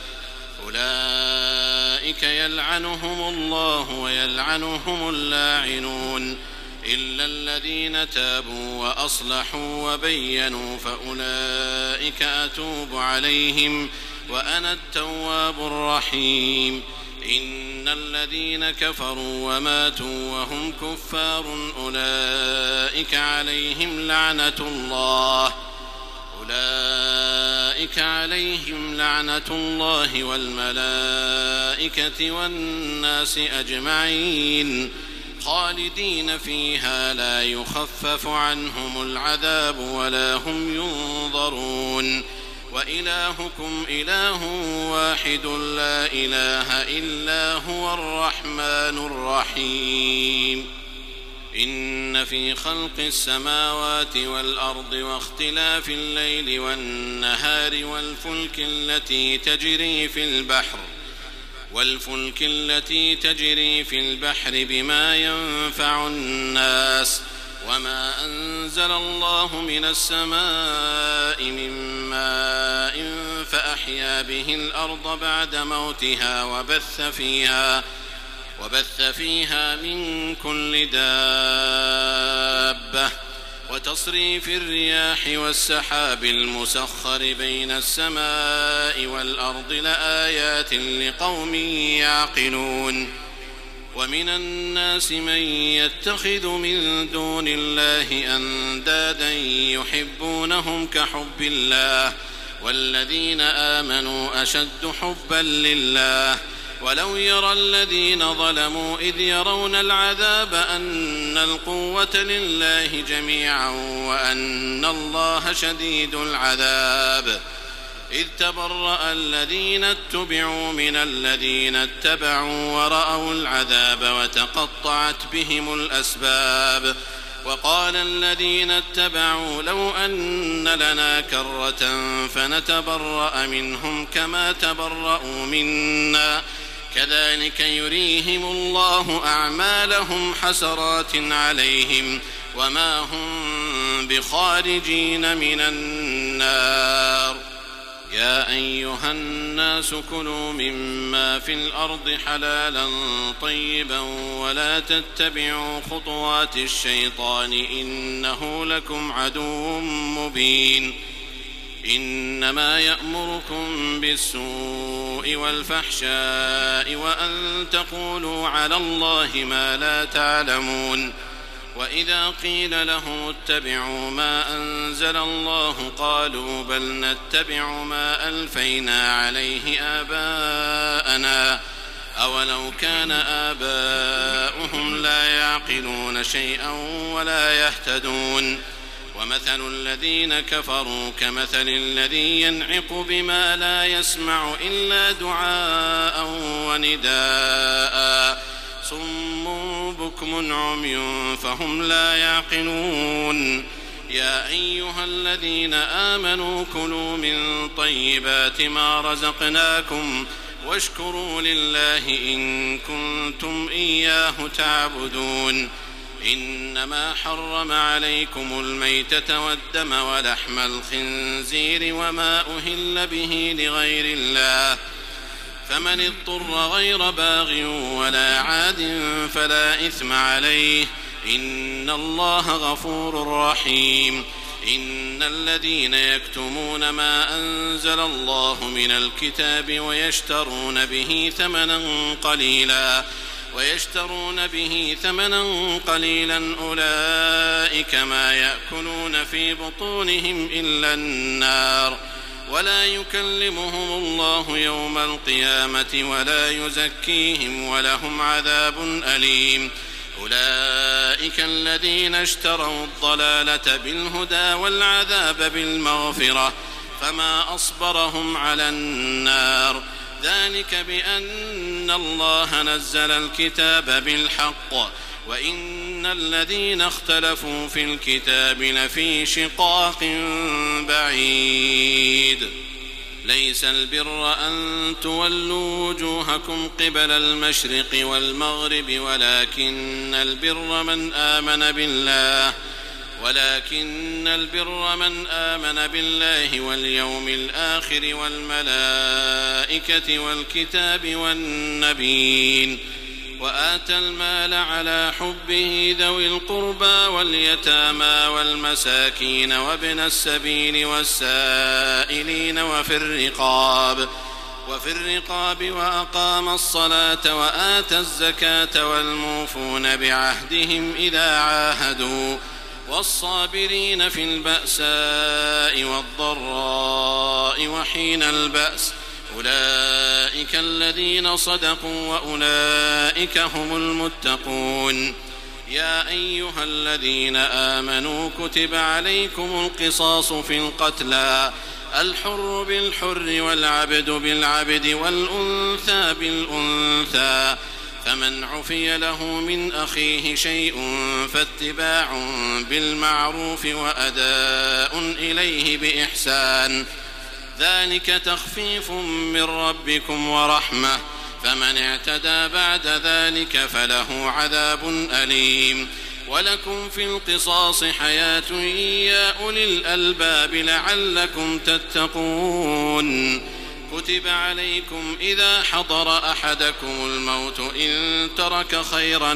أولئك يلعنهم الله ويلعنهم اللاعنون إلا الذين تابوا وأصلحوا وبينوا فأولئك أتوب عليهم وأنا التواب الرحيم. إن الذين كفروا وماتوا وهم كفار أولئك عليهم لعنة الله والملائكة والناس أجمعين خالدين فيها لا يخفف عنهم العذاب ولا هم ينظرون. وإلهكم إله واحد لا إله إلا هو الرحمن الرحيم. إن في خلق السماوات والأرض واختلاف الليل والنهار والفلك التي تجري في البحر بما ينفع الناس وما أنزل الله من السماء من ماء فأحيا به الأرض بعد موتها وبث فيها من كل دابة وتصريف الرياح والسحاب المسخر بين السماء والأرض لآيات لقوم يعقلون. ومن الناس من يتخذ من دون الله أندادا يحبونهم كحب الله والذين آمنوا أشد حبا لله ولو يرى الذين ظلموا إذ يرون العذاب أن القوة لله جميعا وأن الله شديد العذاب إذ تبرأ الذين اتبعوا من الذين اتبعوا ورأوا العذاب وتقطعت بهم الأسباب وقال الذين اتبعوا لو أن لنا كرة فنتبرأ منهم كما تبرأوا منا كذلك يريهم الله أعمالهم حسرات عليهم وما هم بخارجين من النار. يا أيها الناس كلوا مما في الأرض حلالا طيبا ولا تتبعوا خطوات الشيطان إنه لكم عدو مبين. إنما يأمركم بالسوء والفحشاء وأن تقولوا على الله ما لا تعلمون. وإذا قيل لهم اتبعوا ما أنزل الله قالوا بل نتبع ما ألفينا عليه آباءنا أولو كان آباؤهم لا يعقلون شيئا ولا يهتدون. ومثل الذين كفروا كمثل الذي ينعق بما لا يسمع إلا دعاء ونداء صم بكم عمي فهم لا يعقلون. يا أيها الذين آمنوا كلوا من طيبات ما رزقناكم واشكروا لله إن كنتم إياه تعبدون. إنما حرم عليكم الميتة والدم ولحم الخنزير وما أهل به لغير الله فمن اضطر غير باغ ولا عاد فلا إثم عليه إن الله غفور رحيم. إن الذين يكتمون ما أنزل الله من الكتاب ويشترون به ثمنا قليلا أولئك ما يأكلون في بطونهم إلا النار ولا يكلمهم الله يوم القيامة ولا يزكيهم ولهم عذاب أليم. أولئك الذين اشتروا الضلالة بالهدى والعذاب بالمغفرة فما أصبرهم على النار ذلك بأن الله نزل الكتاب بالحق وإن الذين اختلفوا في الكتاب لفي شقاق بعيد. ليس البر أن تولوا وجوهكم قبل المشرق والمغرب ولكن البر من آمن بالله واليوم الآخر والملائكة والكتاب والنبيين وآتى المال على حبه ذوي القربى واليتامى والمساكين وابن السبيل والسائلين وفي الرقاب وأقام الصلاة وآتى الزكاة والموفون بعهدهم إذا عاهدوا والصابرين في البأساء والضراء وحين البأس أولئك الذين صدقوا وأولئك هم المتقون. يا أيها الذين آمنوا كتب عليكم القصاص في القتلى الحر بالحر والعبد بالعبد والأنثى بالأنثى فمن عفي له من أخيه شيء فاتباع بالمعروف وأداء إليه بإحسان ذلك تخفيف من ربكم ورحمة فمن اعتدى بعد ذلك فله عذاب أليم. ولكم في القصاص حياة يا أولي الألباب لعلكم تتقون. كتب عليكم إذا حضر أحدكم الموت إن ترك خيرا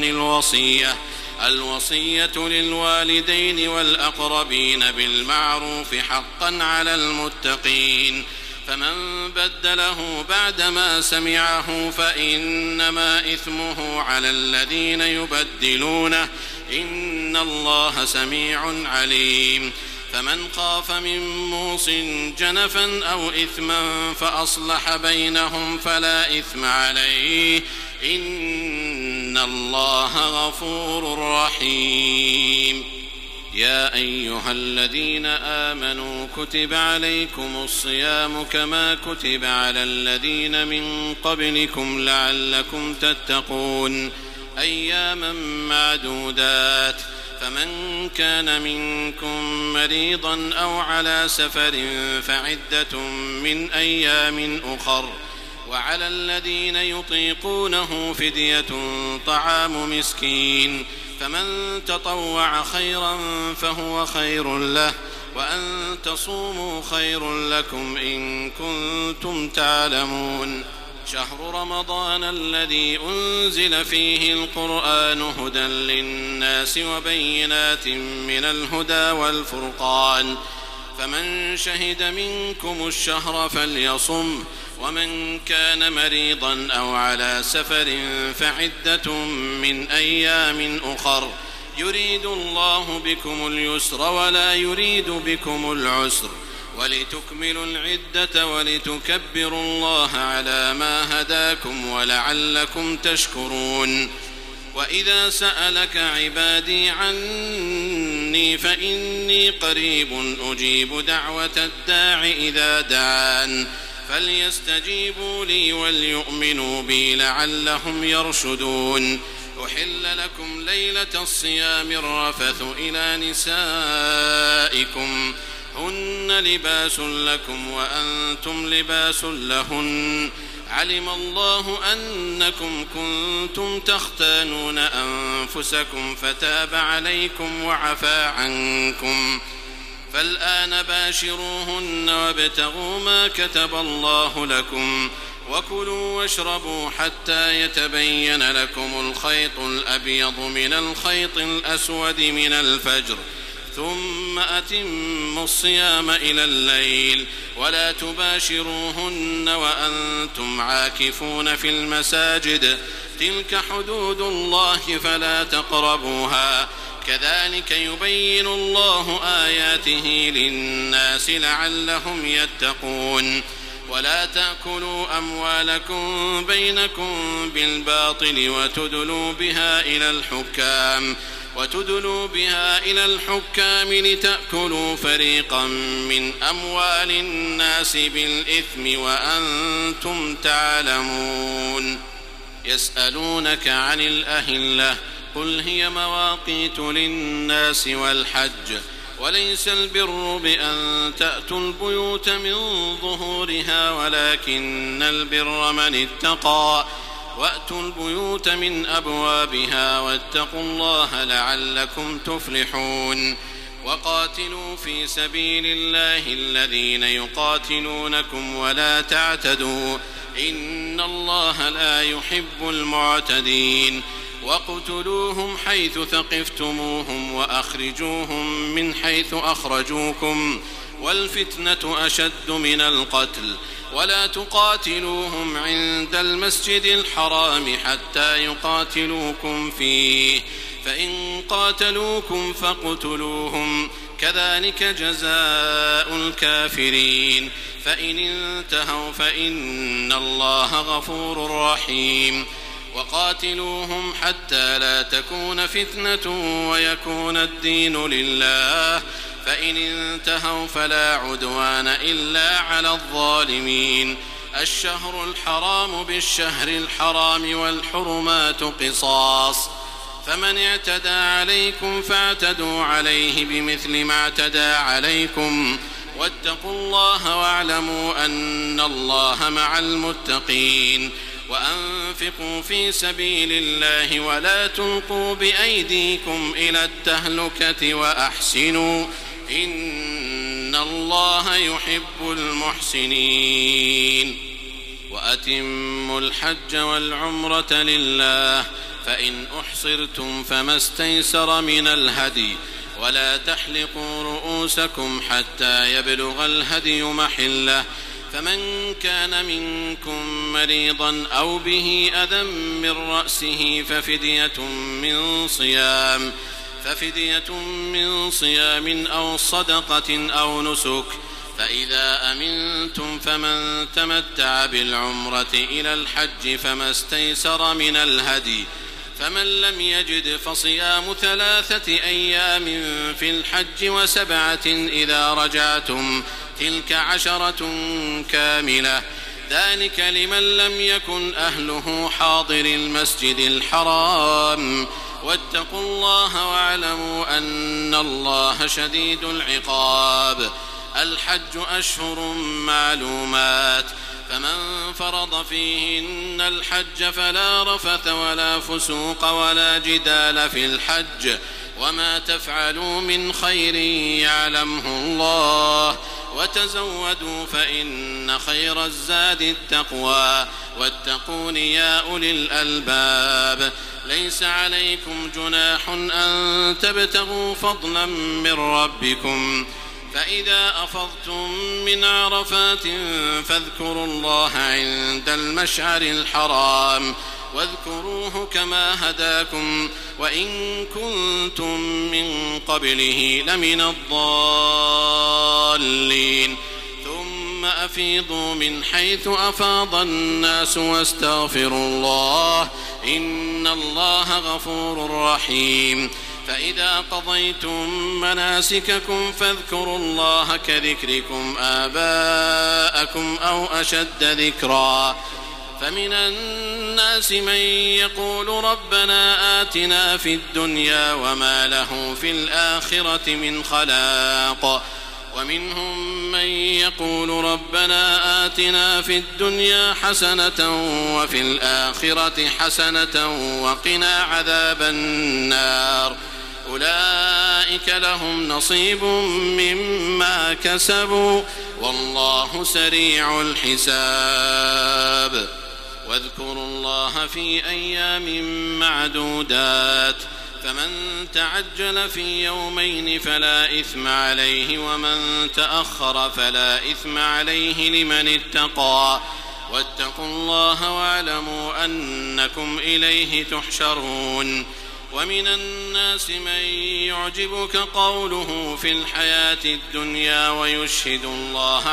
الوصية للوالدين والأقربين بالمعروف حقا على المتقين فمن بدله بعدما سمعه فإنما إثمه على الذين يبدلونه إن الله سميع عليم. فمن خاف من موص جنفا أو إثما فأصلح بينهم فلا إثم عليه إن الله غفور رحيم. يا أيها الذين آمنوا كتب عليكم الصيام كما كتب على الذين من قبلكم لعلكم تتقون أياما معدودات فمن كان منكم مريضا أو على سفر فعدة من أيام أخر وعلى الذين يطيقونه فدية طعام مسكين فمن تطوع خيرا فهو خير له وأن تصوموا خير لكم إن كنتم تعلمون. شهر رمضان الذي أنزل فيه القرآن هدى للناس وبينات من الهدى والفرقان فمن شهد منكم الشهر فليصم ومن كان مريضا أو على سفر فعدة من أيام أخر يريد الله بكم اليسر ولا يريد بكم العسر ولتكملوا العدة ولتكبروا الله على ما هداكم ولعلكم تشكرون. وإذا سألك عبادي عني فإني قريب أجيب دعوة الداع إذا دعان فليستجيبوا لي وليؤمنوا بي لعلهم يرشدون. أحل لكم ليلة الصيام الرفث إلى نسائكم هن لباس لكم وأنتم لباس لهن علم الله أنكم كنتم تختانون أنفسكم فتاب عليكم وعفى عنكم فالآن باشروهن وابتغوا ما كتب الله لكم وكلوا واشربوا حتى يتبين لكم الخيط الأبيض من الخيط الأسود من الفجر ثم أتموا الصيام إلى الليل ولا تباشروهن وأنتم عاكفون في المساجد تلك حدود الله فلا تقربوها كذلك يبين الله آياته للناس لعلهم يتقون ولا تأكلوا أموالكم بينكم بالباطل وتدلوا بها إلى الحكام لتأكلوا فريقا من أموال الناس بالإثم وأنتم تعلمون يسألونك عن الأهلة قل هي مواقيت للناس والحج وليس البر بأن تأتوا البيوت من ظهورها ولكن البر من اتقى وأتوا البيوت من أبوابها واتقوا الله لعلكم تفلحون وقاتلوا في سبيل الله الذين يقاتلونكم ولا تعتدوا إن الله لا يحب المعتدين واقتلوهم حيث ثقفتموهم وأخرجوهم من حيث أخرجوكم والفتنة أشد من القتل ولا تقاتلوهم عند المسجد الحرام حتى يقاتلوكم فيه فإن قاتلوكم فاقتلوهم كذلك جزاء الكافرين فإن انتهوا فإن الله غفور رحيم وقاتلوهم حتى لا تكون فتنة ويكون الدين لله فإن انتهوا فلا عدوان إلا على الظالمين الشهر الحرام بالشهر الحرام والحرمات قصاص فمن اعتدى عليكم فاعتدوا عليه بمثل ما اعتدى عليكم واتقوا الله واعلموا أن الله مع المتقين وأنفقوا في سبيل الله ولا تلقوا بأيديكم إلى التهلكة وأحسنوا إن الله يحب المحسنين وأتموا الحج والعمرة لله فإن أحصرتم فما استيسر من الهدي ولا تحلقوا رؤوسكم حتى يبلغ الهدي محله فمن كان منكم مريضا أو به أذى من رأسه ففدية من صيام أو صدقة أو نسك فإذا أمنتم فمن تمتع بالعمرة إلى الحج فما استيسر من الهدي فمن لم يجد فصيام 3 أيام في الحج و7 إذا رجعتم تلك 10 كاملة ذلك لمن لم يكن أهله حاضر المسجد الحرام واتقوا الله واعلموا أن الله شديد العقاب الحج أشهر معلومات فمن فرض فيهن الحج فلا رفث ولا فسوق ولا جدال في الحج وما تفعلوا من خير يعلمه الله وتزودوا فإن خير الزاد التقوى واتقون يا أولي الألباب ليس عليكم جناح أن تبتغوا فضلا من ربكم فإذا أفضتم من عرفات فاذكروا الله عند المشعر الحرام واذكروه كما هداكم وإن كنتم من قبله لمن الضالين ثم أفيضوا من حيث أفاض الناس واستغفروا الله إن الله غفور رحيم فإذا قضيتم مناسككم فاذكروا الله كذكركم آباءكم أو أشد ذكرا فمن الناس من يقول ربنا آتنا في الدنيا وما له في الآخرة من خلاق ومنهم من يقول ربنا آتنا في الدنيا حسنة وفي الآخرة حسنة وقنا عذاب النار أولئك لهم نصيب مما كسبوا والله سريع الحساب واذكروا الله في أيام معدودات فمن تعجل في يومين فلا إثم عليه ومن تأخر فلا إثم عليه لمن اتقى واتقوا الله واعلموا أنكم إليه تحشرون. ومن الناس من يعجبك قوله في الحياة الدنيا ويشهد الله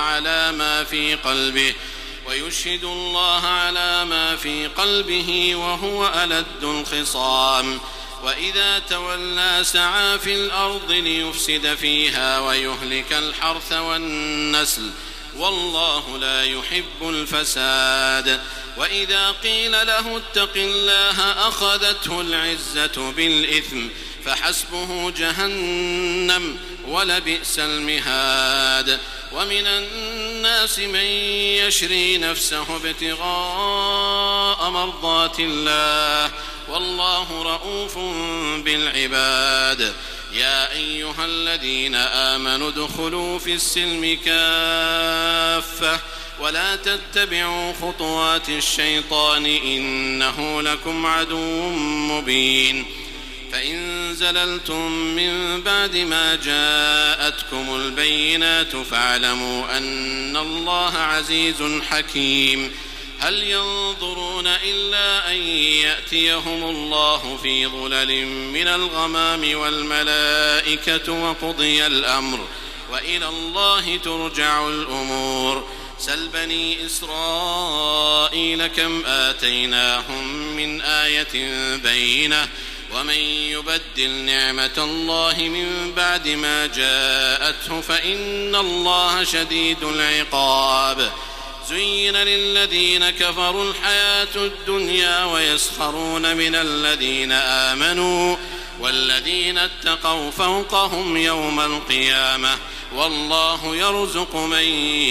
على ما في قلبه وهو ألد الخصام. وإذا تولى سعى في الأرض ليفسد فيها ويهلك الحرث والنسل والله لا يحب الفساد. وإذا قيل له اتق الله أخذته العزة بالإثم فحسبه جهنم ولبئس المهاد. ومن الناس من يشري نفسه ابتغاء مرضات الله والله رؤوف بالعباد. يا أيها الذين آمنوا ادخلوا في السلم كافة ولا تتبعوا خطوات الشيطان إنه لكم عدو مبين. فإن زللتم من بعد ما جاءتكم البينات فاعلموا أن الله عزيز حكيم. هل ينظرون إلا أن يأتيهم الله في ظلل من الغمام والملائكة وقضي الأمر وإلى الله ترجع الأمور. سل بني إسرائيل كم آتيناهم من آية بينة ومن يبدل نعمة الله من بعد ما جاءته فإن الله شديد العقاب. زين للذين كفروا الحياة الدنيا ويسخرون من الذين آمنوا والذين اتقوا فوقهم يوم القيامة والله يرزق من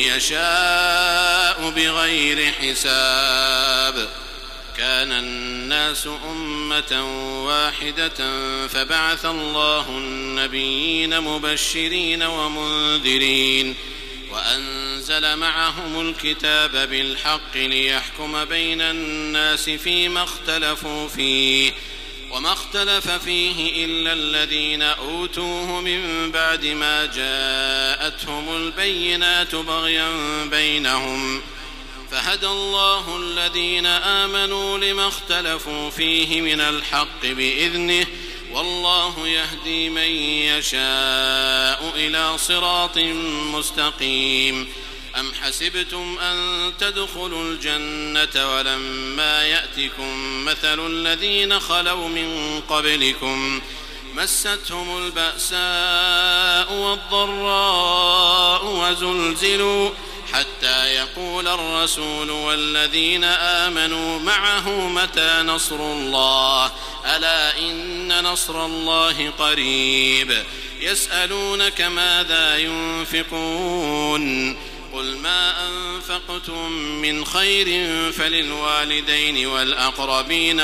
يشاء بغير حساب. كان الناس أمة واحدة فبعث الله النبيين مبشرين ومنذرين وأنزل معهم الكتاب بالحق ليحكم بين الناس فيما اختلفوا فيه وما اختلف فيه إلا الذين أوتوه من بعد ما جاءتهم البينات بغيا بينهم فهدى الله الذين آمنوا لما اختلفوا فيه من الحق بإذنه والله يهدي من يشاء إلى صراط مستقيم. أم حسبتم أن تدخلوا الجنة ولما يأتكم مثل الذين خلوا من قبلكم مستهم البأساء والضراء وزلزلوا حتى يقول الرسول والذين آمنوا معه متى نصر الله ألا إن نصر الله قريب. يسألونك ماذا ينفقون قل ما أنفقتم من خير فللوالدين والأقربين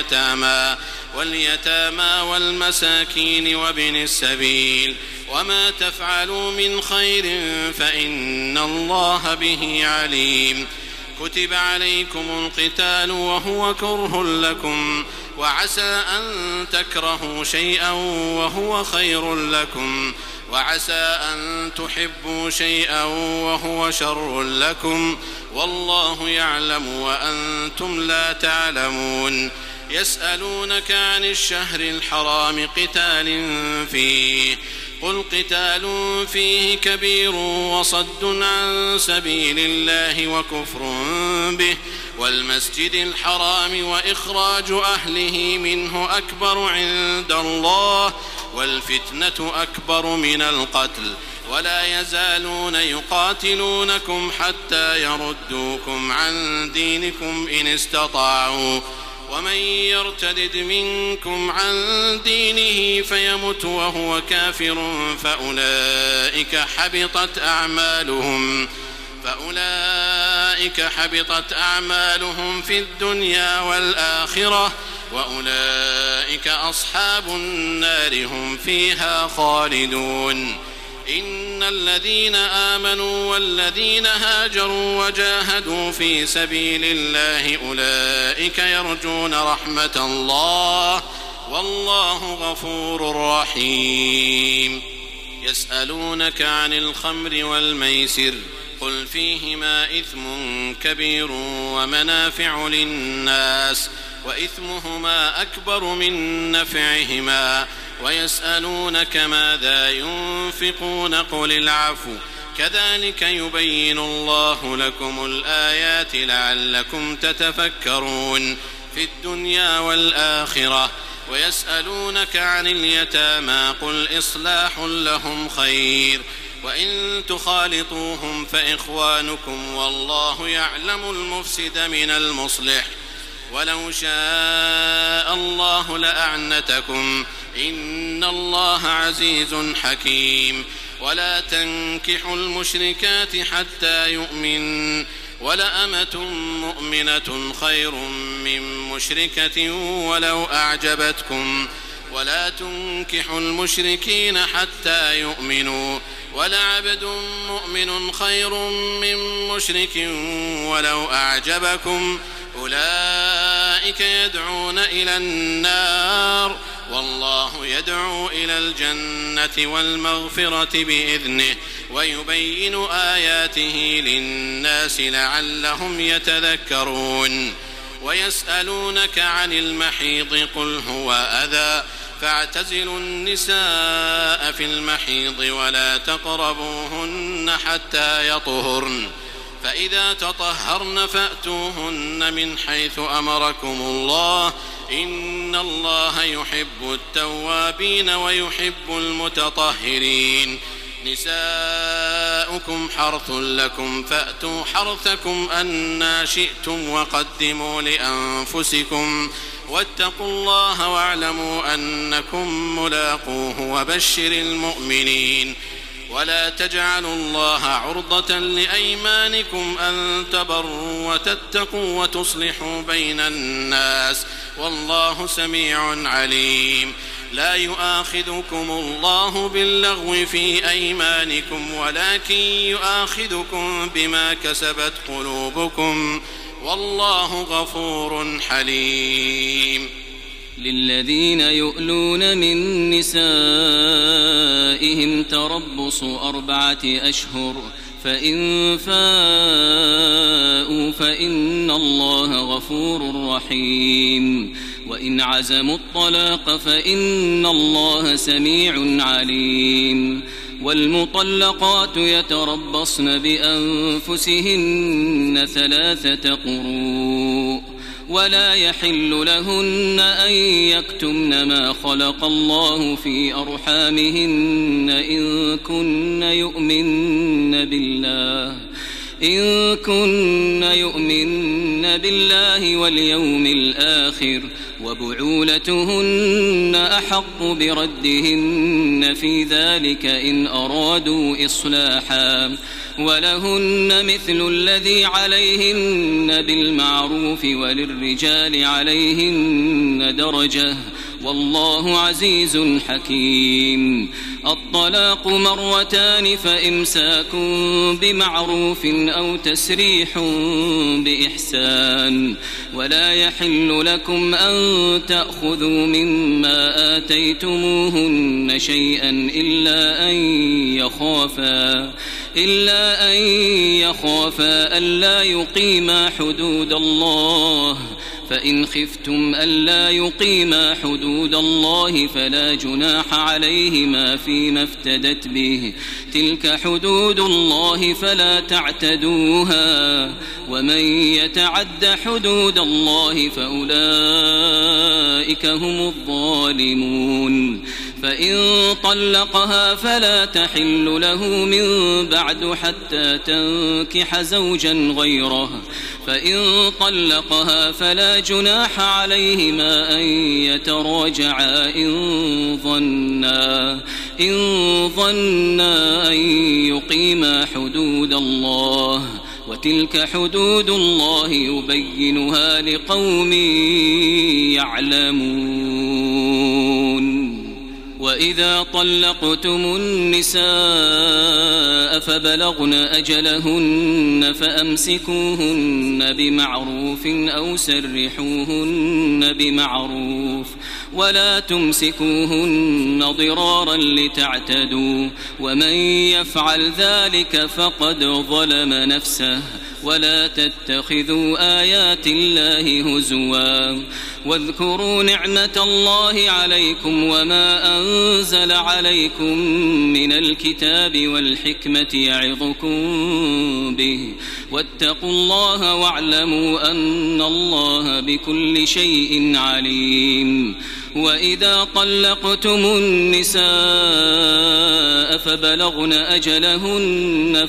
واليتامى والمساكين وابن السبيل وما تفعلوا من خير فإن الله به عليم. كتب عليكم القتال وهو كره لكم وعسى أن تكرهوا شيئا وهو خير لكم وعسى أن تحبوا شيئا وهو شر لكم والله يعلم وأنتم لا تعلمون. يسألونك عن الشهر الحرام قتال فيه قل قتال فيه كبير وصد عن سبيل الله وكفر به والمسجد الحرام وإخراج أهله منه أكبر عند الله والفتنة أكبر من القتل ولا يزالون يقاتلونكم حتى يردوكم عن دينكم إن استطاعوا ومن يرتد منكم عن دينه فيمت وهو كافر فأولئك حبطت أعمالهم في الدنيا والآخرة وأولئك أصحاب النار هم فيها خالدون. إن الذين آمنوا والذين هاجروا وجاهدوا في سبيل الله أولئك يرجون رحمة الله والله غفور رحيم. يسألونك عن الخمر والميسر قل فيهما إثم كبير ومنافع للناس وإثمهما أكبر من نفعهما ويسألونك ماذا ينفقون قل العفو كذلك يبين الله لكم الآيات لعلكم تتفكرون في الدنيا والآخرة. ويسألونك عن اليتامى قل إصلاح لهم خير وإن تخالطوهم فإخوانكم والله يعلم المفسد من المصلح ولو شاء الله لأعنتكم إن الله عزيز حكيم. ولا تنكحوا المشركات حتى يؤمن ولأمة مؤمنة خير من مشركة ولو أعجبتكم ولا تنكحوا المشركين حتى يؤمنوا ولعبد مؤمن خير من مشرك ولو أعجبكم أولئك يدعون إلى النار والله يدعو إلى الجنة والمغفرة بإذنه ويبين آياته للناس لعلهم يتذكرون. ويسألونك عن المحيض قل هو أذى فاعتزلوا النساء في المحيض ولا تقربوهن حتى يطهرن فإذا تطهرن فأتوهن من حيث أمركم الله إن الله يحب التوابين ويحب المتطهرين. نساؤكم حرث لكم فأتوا حرثكم أنى شئتم وقدموا لأنفسكم واتقوا الله واعلموا أنكم ملاقوه وبشر المؤمنين. ولا تجعلوا الله عرضة لأيمانكم أن تبروا وتتقوا وتصلحوا بين الناس والله سميع عليم. لا يؤاخذكم الله باللغو في أيمانكم ولكن يؤاخذكم بما كسبت قلوبكم والله غفور حليم. للذين يؤلون من نسائهم تربص 4 أشهر فإن فاءوا فإن الله غفور رحيم. وإن عزموا الطلاق فإن الله سميع عليم. والمطلقات يتربصن بأنفسهن 3 قروء ولا يحل لهن أن يكتمن ما خلق الله في أرحامهن إن كن يؤمن بالله واليوم الآخر وبعولتهن أحق بردهن في ذلك إن أرادوا إصلاحا ولهن مثل الذي عليهن بالمعروف وللرجال عليهن درجة والله عزيز حكيم. الطلاق 2 فإمساك بمعروف أو تسريح بإحسان ولا يحل لكم أن تأخذوا مما آتيتموهن شيئا إلا أن يخافا ألا يقيما حدود الله فإن خفتم ألا يقيما حدود الله فلا جناح عليهما فيما افتدت به تلك حدود الله فلا تعتدوها ومن يتعد حدود الله فأولئك هم الظالمون. فإن طلقها فلا تحل له من بعد حتى تنكح زوجا غيره فإن طلقها فلا جناح عليهما أن يتراجعا إن ظنا أن يقيما حدود الله وتلك حدود الله يبينها لقوم يعلمون. وإذا طلقتم النساء فبلغن أجلهن فأمسكوهن بمعروف أو سرحوهن بمعروف ولا تمسكوهن ضرارا لتعتدوا ومن يفعل ذلك فقد ظلم نفسه ولا تتخذوا آيات الله هزوا واذكروا نعمة الله عليكم وما أنزل عليكم من الكتاب والحكمة يعظكم به واتقوا الله واعلموا أن الله بكل شيء عليم. وإذا طلقتم النساء فبلغن أجلهن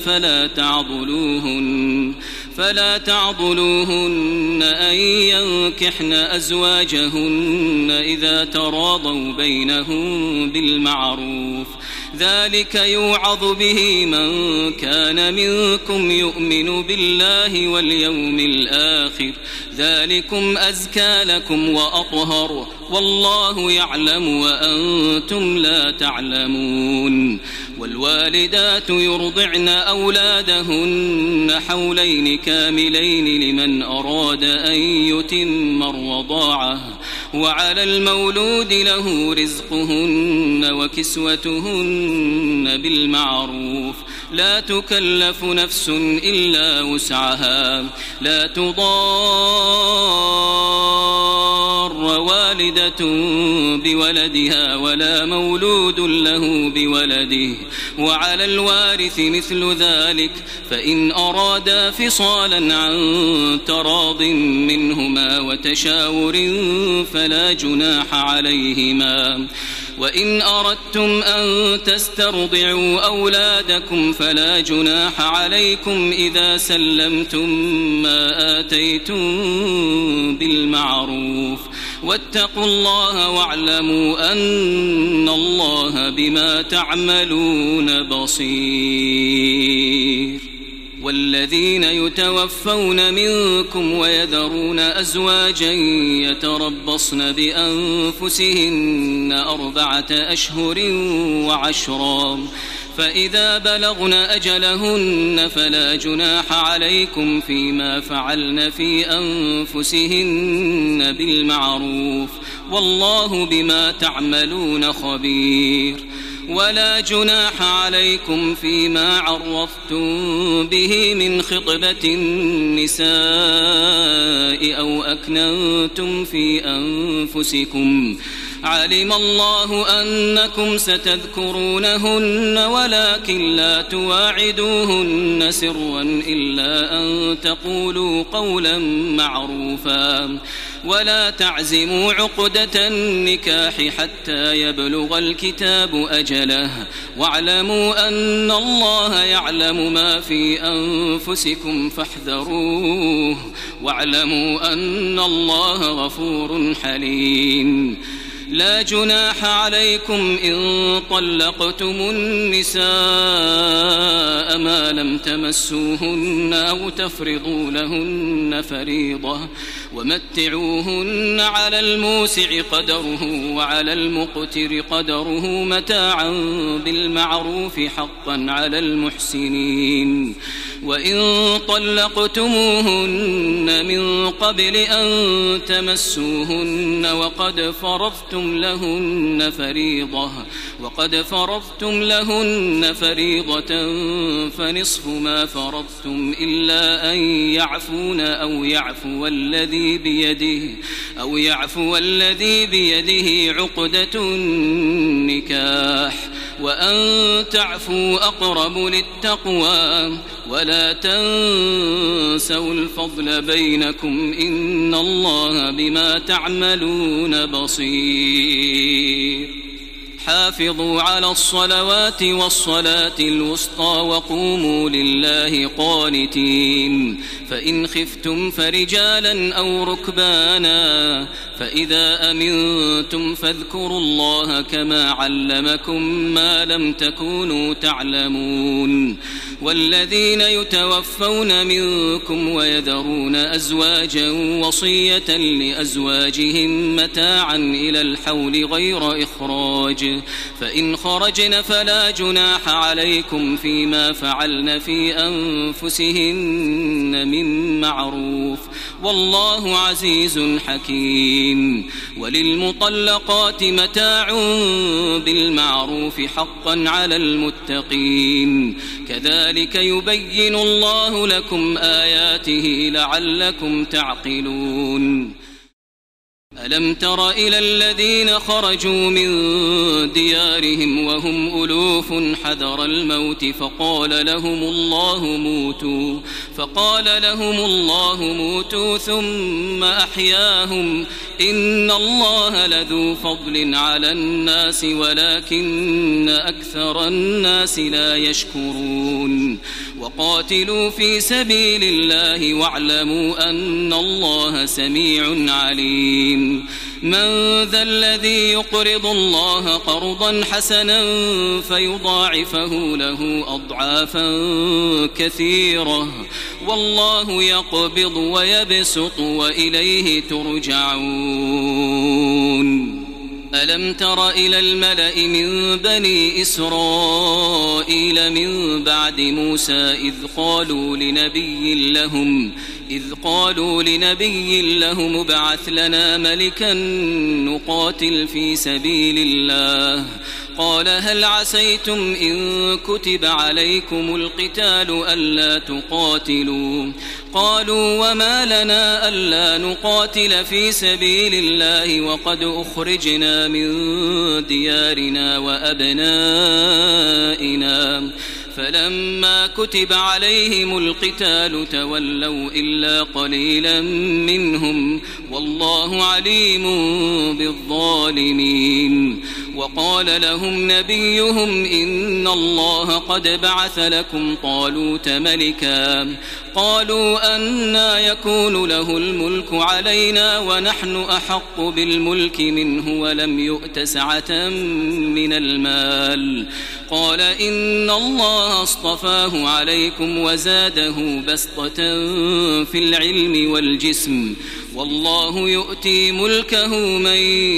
فلا تعضلوهن أن ينكحن أزواجهن إذا تراضوا بينهم بالمعروف ذلك يوعظ به من كان منكم يؤمن بالله واليوم الآخر ذلكم أزكى لكم وأطهر والله يعلم وأنتم لا تعلمون. والوالدات يرضعن أولادهن حولين كاملين لمن أراد أن يتم الرضاعة وعلى المولود له رزقهن وكسوتهن بالمعروف لا تكلف نفس إلا وسعها لا تضار والدة بولدها ولا مولود له بولده وعلى الوارث مثل ذلك فإن أرادا فصالا عن تراض منهما وتشاور فلا جناح عليهما. وإن أردتم أن تسترضعوا أولادكم فلا جناح عليكم إذا سلمتم ما آتيتم بالمعروف واتقوا الله واعلموا أن الله بما تعملون بصير. والذين يتوفون منكم ويذرون أزواجا يتربصن بأنفسهن 4 أشهر وعشرا فإذا بلغن أجلهن فلا جناح عليكم فيما فعلن في أنفسهن بالمعروف والله بما تعملون خبير. ولا جناح عليكم فيما عرفتم به من خطبة النساء أو أكننتم في أنفسكم علم الله أنكم ستذكرونهن ولكن لا تواعدوهن سرا إلا أن تقولوا قولا معروفا ولا تعزموا عقدة النكاح حتى يبلغ الكتاب أجله واعلموا أن الله يعلم ما في أنفسكم فاحذروه واعلموا أن الله غفور حليم. لا جناح عليكم إن طلقتم النساء ما لم تمسوهن أو تفرضوا لهن فريضة ومتعوهن على الموسع قدره وعلى المقتر قدره متاعا بالمعروف حقا على المحسنين. وإن طلقتموهن من قبل أن تمسوهن وقد فرضتم لهن فريضة فنصف ما فرضتم إلا أن يعفون أو يعفو الذي بيده عقدة النكاح وأن تعفوا أقرب للتقوى ولا تنسوا الفضل بينكم إن الله بما تعملون بصير. حافظوا على الصلوات والصلاة الوسطى وقوموا لله قانتين فإن خفتم فرجالا أو ركبانا فإذا أمنتم فاذكروا الله كما علمكم ما لم تكونوا تعلمون. والذين يتوفون منكم ويذرون أزواجا وصية لأزواجهم متاعا إلى الحول غير إخراج فإن خرجن فلا جناح عليكم فيما فعلن في أنفسهن من معروف والله عزيز حكيم. وللمطلقات متاع بالمعروف حقا على المتقين كذلك يبين الله لكم آياته لعلكم تعقلون. ألم تر إلى الذين خرجوا من ديارهم وهم ألوف حذر الموت فقال لهم الله موتوا ثم أحياهم إن الله لذو فضل على الناس ولكن أكثر الناس لا يشكرون. وقاتلوا في سبيل الله واعلموا أن الله سميع عليم. من ذا الذي يقرض الله قرضا حسنا فيضاعفه له أضعافا كثيرة والله يقبض ويبسط وإليه ترجعون. ألم تر إلى الملأ من بني إسرائيل من بعد موسى إذ قالوا لنبي لهم ابعث لنا ملكا نقاتل في سبيل الله قال هل عسيتم إن كتب عليكم القتال ألا تقاتلوا قالوا وما لنا ألا نقاتل في سبيل الله وقد أخرجنا من ديارنا وأبنائنا فلما كتب عليهم القتال تولوا إلا قليلا منهم والله عليم بالظالمين. وقال لهم نبيهم إن الله قد بعث لكم طالوت ملكا قالوا أنى يكون له الملك علينا ونحن أحق بالملك منه ولم يؤت سعة من المال قال إن الله اصطفاه عليكم وزاده بسطة في العلم والجسم والله يؤتي ملكه من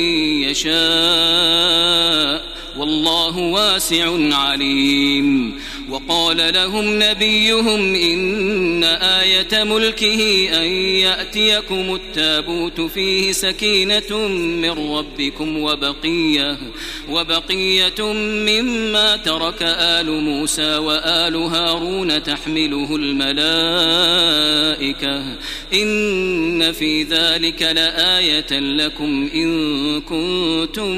يشاء والله واسع عليم. وقال لهم نبيهم إن آية ملكه أن يأتيكم التابوت فيه سكينة من ربكم وبقية مما ترك آل موسى وآل هارون تحمله الملائكة إن في ذلك لآية لكم إن كنتم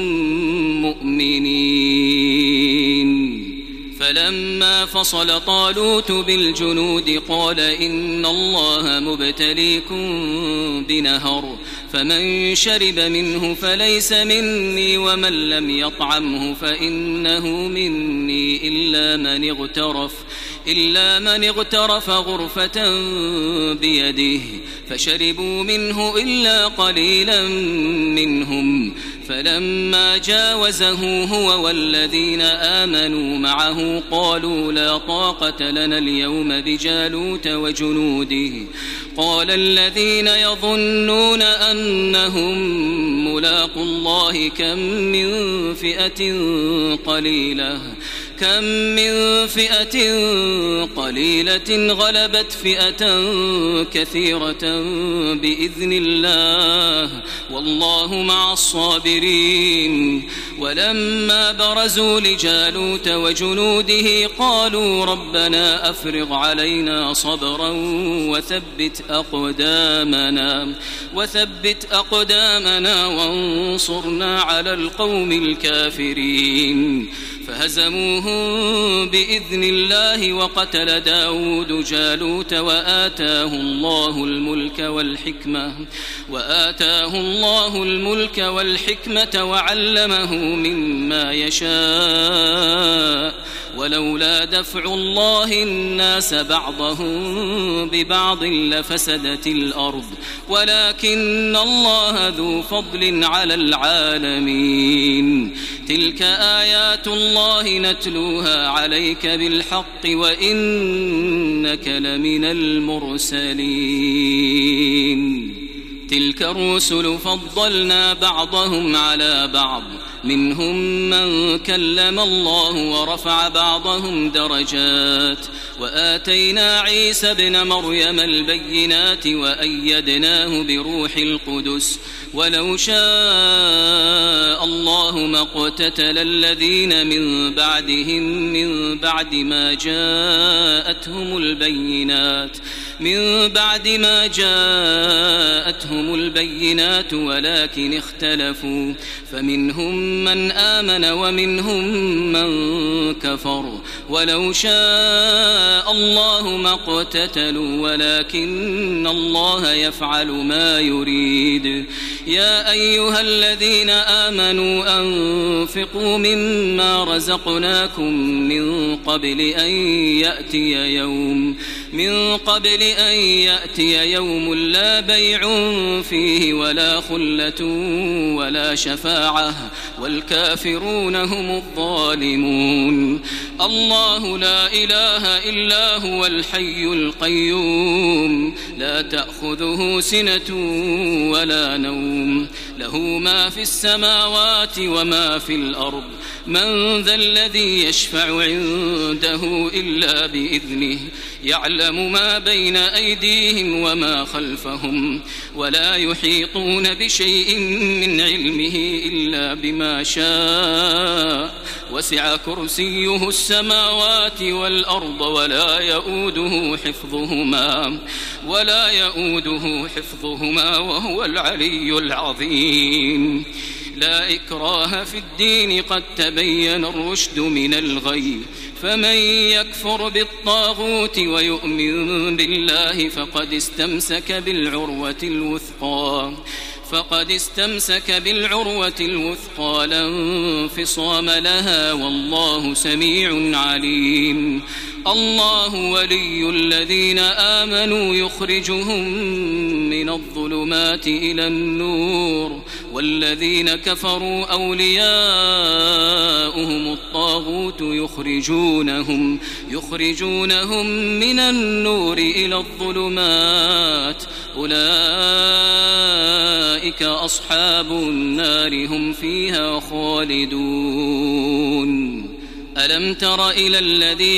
مؤمنين. فلما فصل طالوت بالجنود قال إن الله مبتليكم بنهر فمن شرب منه فليس مني ومن لم يطعمه فإنه مني إلا من اغترف غرفة بيده فشربوا منه إلا قليلا منهم فلما جاوزه هو والذين آمنوا معه قالوا لا طاقة لنا اليوم بجالوت وجنوده قال الذين يظنون أنهم ملاقوا الله كم من فئة قليلة غلبت فئة كثيرة بإذن الله والله مع الصابرين. ولما برزوا لجالوت وجنوده قالوا ربنا أفرغ علينا صبرا وثبت أقدامنا وانصرنا على القوم الكافرين فهزموهم بإذن الله وقتل داود جالوت وآتاه الله الملك والحكمة وعلمه مما يشاء ولولا دفع الله الناس بعضهم ببعض لفسدت الأرض ولكن الله ذو فضل على العالمين. تلك آيات الله نتلوها عليك بالحق وإنك لمن المرسلين. تلك الرسل فضلنا بعضهم على بعض منهم من كلم الله ورفع بعضهم درجات وآتينا عيسى ابن مريم البينات وأيدناه بروح القدس ولو شاء الله ما اقتتل الذين من بعدهم من بعد ما جاءتهم البينات ولكن اختلفوا فمنهم من آمن ومنهم من كفر ولو شاء الله ما اقتتلوا ولكن الله يفعل ما يريد يا أيها الذين آمنوا أنفقوا مما رزقناكم من قبل أن يأتي يوم لا بيع فيه ولا خلة ولا شفاعة والكافرون هم الظالمون الله لا إله إلا هو الحي القيوم لا تأخذه سنة ولا نوم له ما في السماوات وما في الأرض من ذا الذي يشفع عنده إلا بإذنه يعلم ما بين أيديهم وما خلفهم ولا يحيطون بشيء من علمه إلا بما شاء وسع كرسيه السماوات والأرض ولا يؤوده حفظهما وهو العلي العظيم لا إكراه في الدين قد تبين الرشد من الغي فمن يكفر بالطاغوت ويؤمن بالله فقد استمسك بالعروة الوثقى لا انفصام لها والله سميع عليم الله ولي الذين آمنوا يخرجهم من الظلمات إلى النور والذين كفروا أولياؤهم الطاغوت يخرجونهم من النور إلى الظلمات أولئك أصحاب النار هم فيها خالدون ألم تر إلى الذي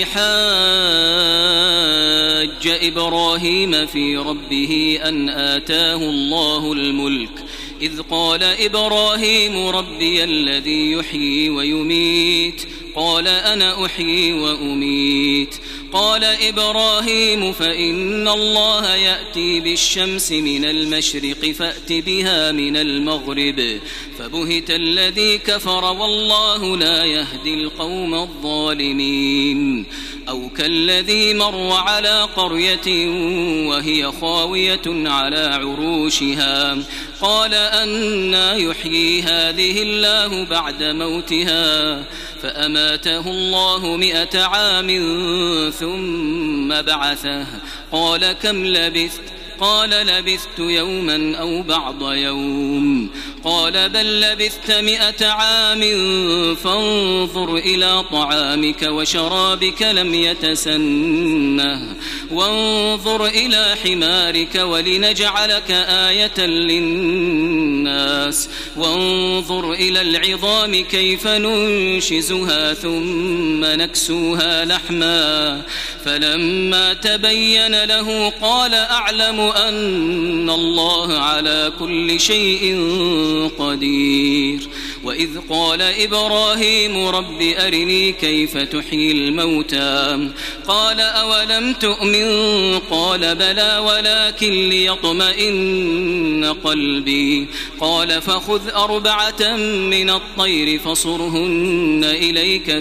حاج إبراهيم في ربه أن آتاه الله الملك إذ قال إبراهيم ربي الذي يحيي ويميت قال أنا أحيي وأميت قال إبراهيم فإن الله يأتي بالشمس من المشرق فأت بها من المغرب فبهت الذي كفر والله لا يهدي القوم الظالمين أو كالذي مر على قرية وهي خاوية على عروشها قال أنى يحيي هذه الله بعد موتها فأماته الله 100 عام ثم بعثه قال كم لبثت قال لبثت يوما أو بعض يوم قال بل لبثت 100 عام فانظر إلى طعامك وشرابك لم يتسنه وانظر إلى حمارك ولنجعلك آية للناس وانظر إلى العظام كيف ننشزها ثم نكسوها لحما فلما تبين له قال أعلم أن الله على كل شيء قدير وإذ قال إبراهيم رب أرني كيف تحيي الموتى قال أولم تؤمن قال بلى ولكن ليطمئن قلبي قال فخذ 4 من الطير فصرهن إليك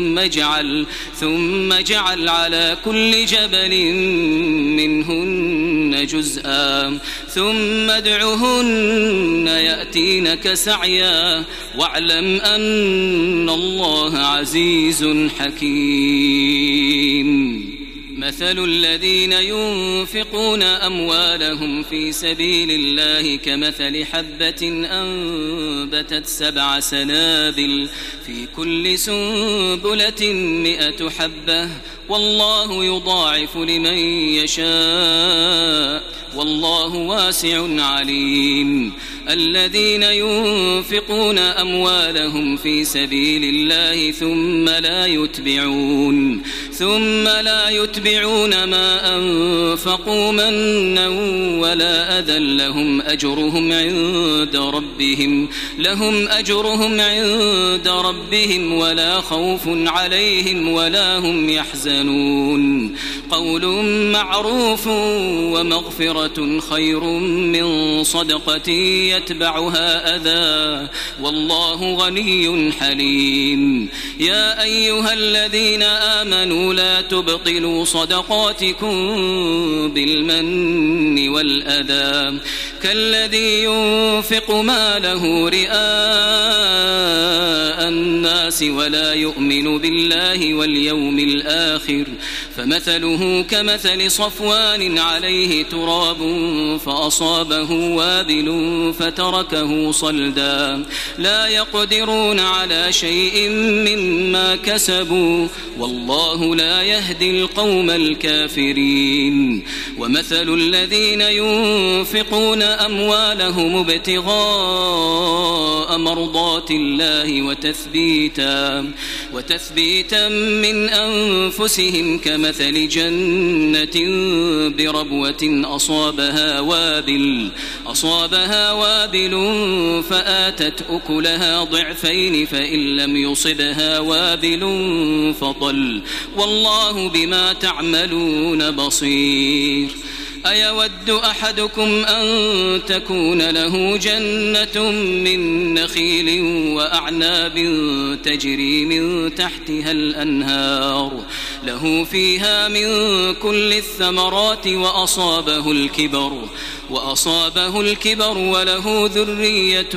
ثم اجعل على كل جبل منهن جزءا ثم ادعهن يأتينك سعيا واعلم أن الله عزيز حكيم مثل الذين ينفقون أموالهم في سبيل الله كمثل حبة أنبتت 7 سنابل في كل سنبلة 100 حبة والله يضاعف لمن يشاء والله واسع عليم. الذين ينفقون أموالهم في سبيل الله ثم لا يتبعون ما أنفقوا منا ولا أذى لهم أجرهم عند ربهم ولا خوف عليهم ولا هم يحزنون. قول معروف ومغفرة خير من صدقة يتبعها أذى والله غني حليم. يا أيها الذين آمنوا لا تبطلوا صدقاتكم بالمن والأذى كالذي ينفق ماله رئاء الناس ولا يؤمن بالله واليوم الآخر فمثله كمثل صفوان عليه تراب فأصابه وابل فتركه صلدا لا يقدرون على شيء مما كسبوا والله لا يهدي القوم الكافرين. ومثل الذين ينفقون أموالهم ابتغاء مرضات الله وتثبيتا من أنفسهم كمثل جنة بربوة أصابها وابل فآتت أكلها ضعفين فإن لم يصبها وابل فطل والله بما تعملون بصير. أيود أحدكم أن تكون له جنة من نخيل وأعناب تجري من تحتها الأنهار له فيها من كل الثمرات وأصابه الكبر وله ذرية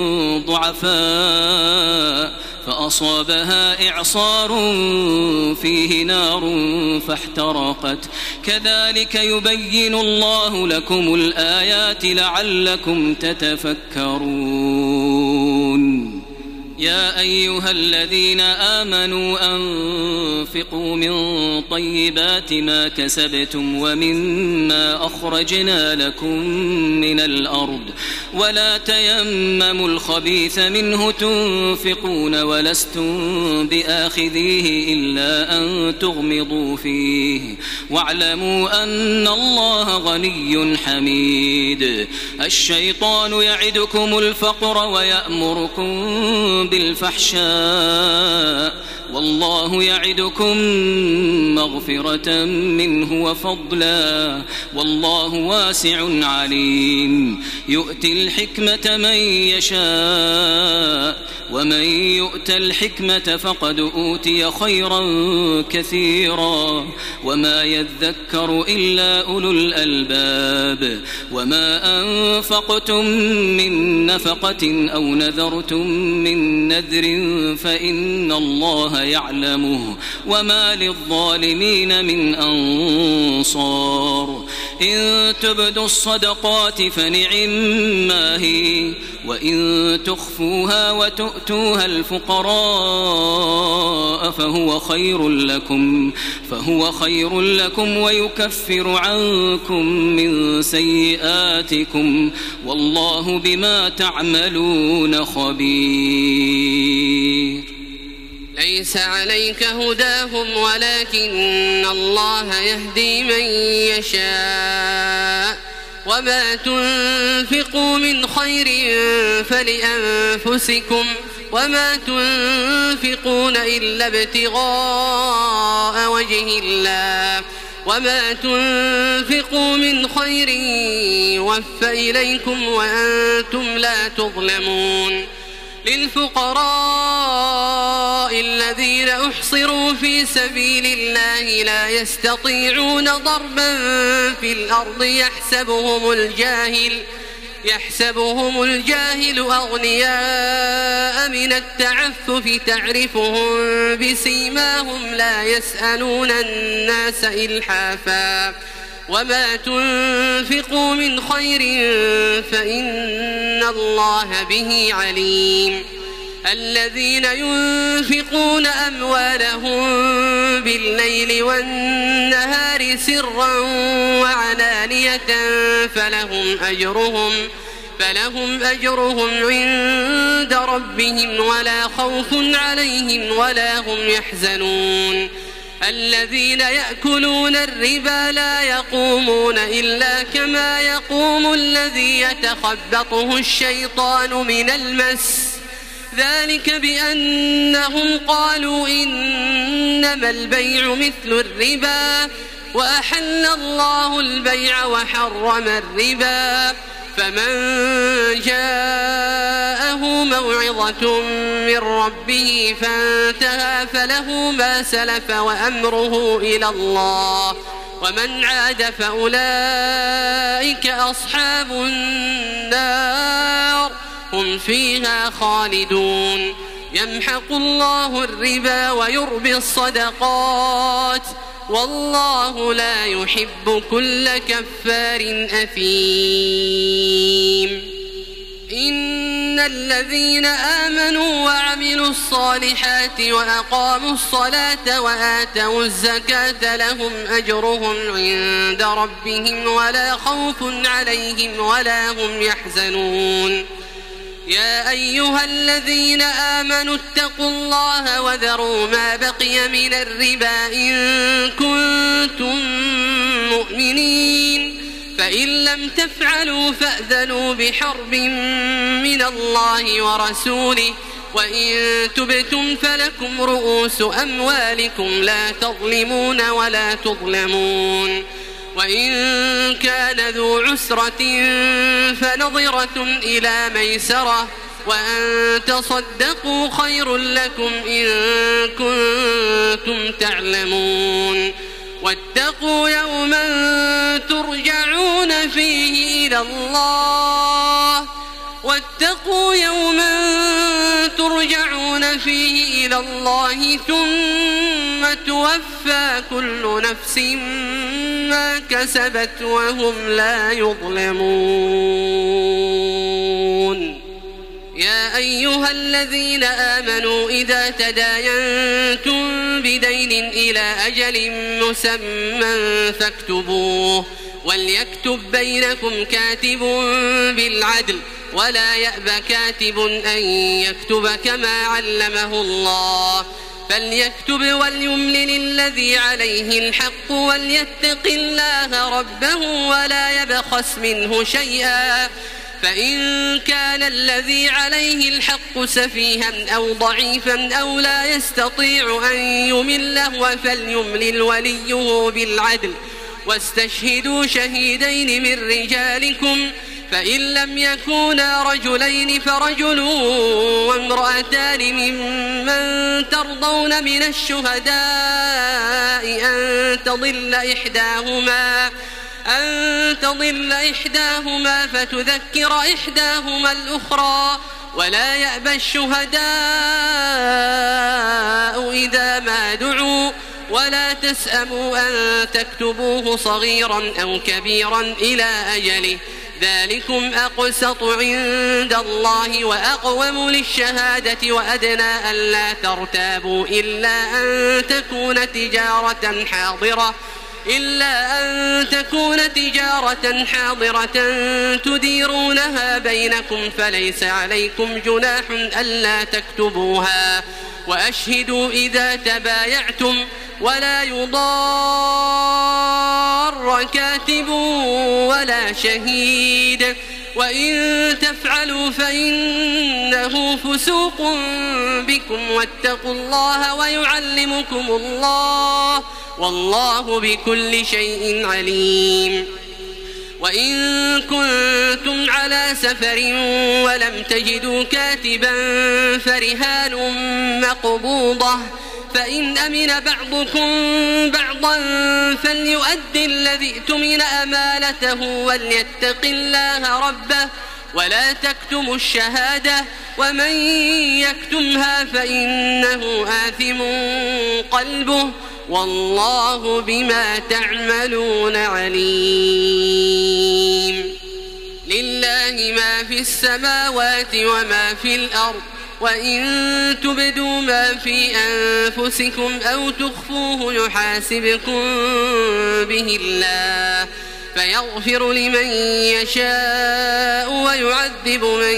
ضعفاء فأصابها إعصار فيه نار فاحترقت كذلك يبين الله لكم الآيات لعلكم تتفكرون. يا أيها الذين آمنوا أنفقوا من طيبات ما كسبتم ومما أخرجنا لكم من الأرض ولا تيمموا الخبيث منه تنفقون ولستم بآخذيه إلا أن تغمضوا فيه واعلموا أن الله غني حميد. الشيطان يعدكم الفقر ويأمركم بالفحشاء والله يعدكم مغفرة منه وفضلا والله واسع عليم. يؤتي الحكمة من يشاء ومن يؤت الحكمة فقد أوتي خيرا كثيرا وما يذكر إلا أولو الألباب. وما أنفقتم من نفقة أو نذرتم من نذر فإن الله يعلمه وما للظالمين من أنصار. إن تبدوا الصدقات فنعما هي وإن تخفوها وتؤتوها الفقراء فهو خير لكم ويكفر عنكم من سيئاتكم والله بما تعملون خبير. ليس عليك هداهم ولكن الله يهدي من يشاء وما تنفقوا من خير فلأنفسكم وما تنفقون إلا ابتغاء وجه الله وما تنفقوا من خير يوفى إليكم وأنتم لا تظلمون. للفقراء الذين أحصروا في سبيل الله لا يستطيعون ضربا في الأرض يحسبهم الجاهل أغنياء من التعفف تعرفهم بسيماهم لا يسألون الناس إلحافا وما تنفقوا من خير فإن الله به عليم. الذين ينفقون أموالهم بالليل والنهار سرا وعلانية فلهم أجرهم عند ربهم ولا خوف عليهم ولا هم يحزنون الذين يأكلون الربا لا يقومون إلا كما يقوم الذي يتخبطه الشيطان من المس ذلك بأنهم قالوا إنما البيع مثل الربا وأحل الله البيع وحرم الربا فمن جاءه موعظة من ربه فانتهى فله ما سلف وأمره إلى الله ومن عاد فأولئك أصحاب النار هم فيها خالدون يمحق الله الربا ويربي الصدقات والله لا يحب كل كفار أثيم إن الذين آمنوا وعملوا الصالحات وأقاموا الصلاة وآتوا الزكاة لهم أجرهم عند ربهم ولا خوف عليهم ولا هم يحزنون يا أيها الذين آمنوا اتقوا الله وذروا ما بقي من الربا إن كنتم مؤمنين فإن لم تفعلوا فأذنوا بحرب من الله ورسوله وإن تبتم فلكم رؤوس أموالكم لا تظلمون ولا تظلمون وإن كان ذو عسرة فنظرة إلى ميسرة وأن تصدقوا خير لكم إن كنتم تعلمون واتقوا يوما ترجعون فيه إلى الله ثم توفى كل نفس ما كسبت وهم لا يظلمون يا أيها الذين آمنوا إذا تداينتم بدين إلى أجل مسمى فاكتبوه وليكتب بينكم كاتب بالعدل ولا يأب كاتب أن يكتب كما علمه الله فليكتب وليملل الذي عليه الحق وليتق الله ربه ولا يبخس منه شيئا فإن كان الذي عليه الحق سفيها أو ضعيفا أو لا يستطيع أن يمله فليملل وليه بالعدل واستشهدوا شهيدين من رجالكم فإن لم يكونا رجلين فرجل وامرأتان ممن ترضون من الشهداء أن تضل إحداهما فتذكر إحداهما الأخرى ولا يأبى الشهداء إذا ما دعوا ولا تسأموا أن تكتبوه صغيرا أو كبيرا إلى أجله ذلكم أقسط عند الله وأقوم للشهادة وأدنى ألا ترتابوا إلا أن تكون تجارة حاضرة تديرونها بينكم فليس عليكم جناح ألا تكتبوها وأشهدوا إذا تبايعتم ولا يضار كاتب ولا شهيد وإن تفعلوا فإنه فسوق بكم واتقوا الله ويعلمكم الله والله بكل شيء عليم وإن كنتم على سفر ولم تجدوا كاتبا فرهان مقبوضة فإن أمن بعضكم بعضا فليؤدي الذي اؤتمن أمانته وليتق الله ربه ولا تكتموا الشهادة ومن يكتمها فإنه آثم قلبه والله بما تعملون عليم لله ما في السماوات وما في الأرض وإن تبدوا ما في أنفسكم أو تخفوه يحاسبكم به الله فيغفر لمن يشاء ويعذب من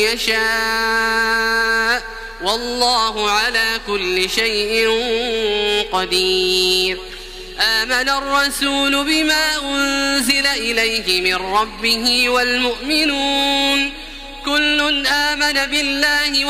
يشاء والله على كل شيء قدير. آمن الرسول بما أنزل إليه من ربه والمؤمنون كل آمن بالله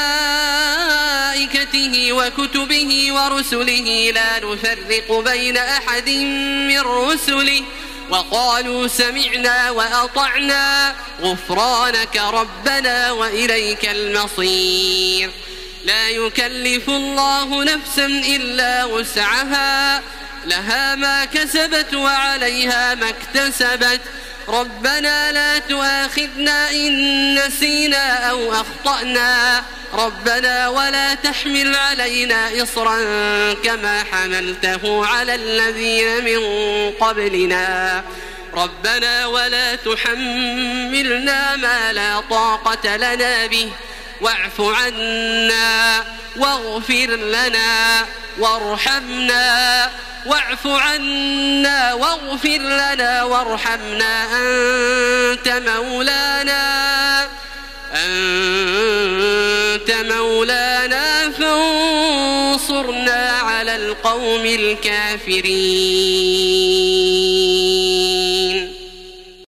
وملائكته وكتبه ورسله لا نفرق بين أحد من رسله وقالوا سمعنا وأطعنا غفرانك ربنا وإليك المصير. لا يكلف الله نفسا إلا وسعها لها ما كسبت وعليها ما اكتسبت ربنا لا تؤاخذنا إن نسينا أو أخطأنا ربنا ولا تحمل علينا إصرا كما حملته على الذين من قبلنا ربنا ولا تحملنا ما لا طاقة لنا به واعف عنا واغفر لنا وارحمنا واعف عنا واغفر لنا وارحمنا أنت مولانا فانصرنا على القوم الكافرين.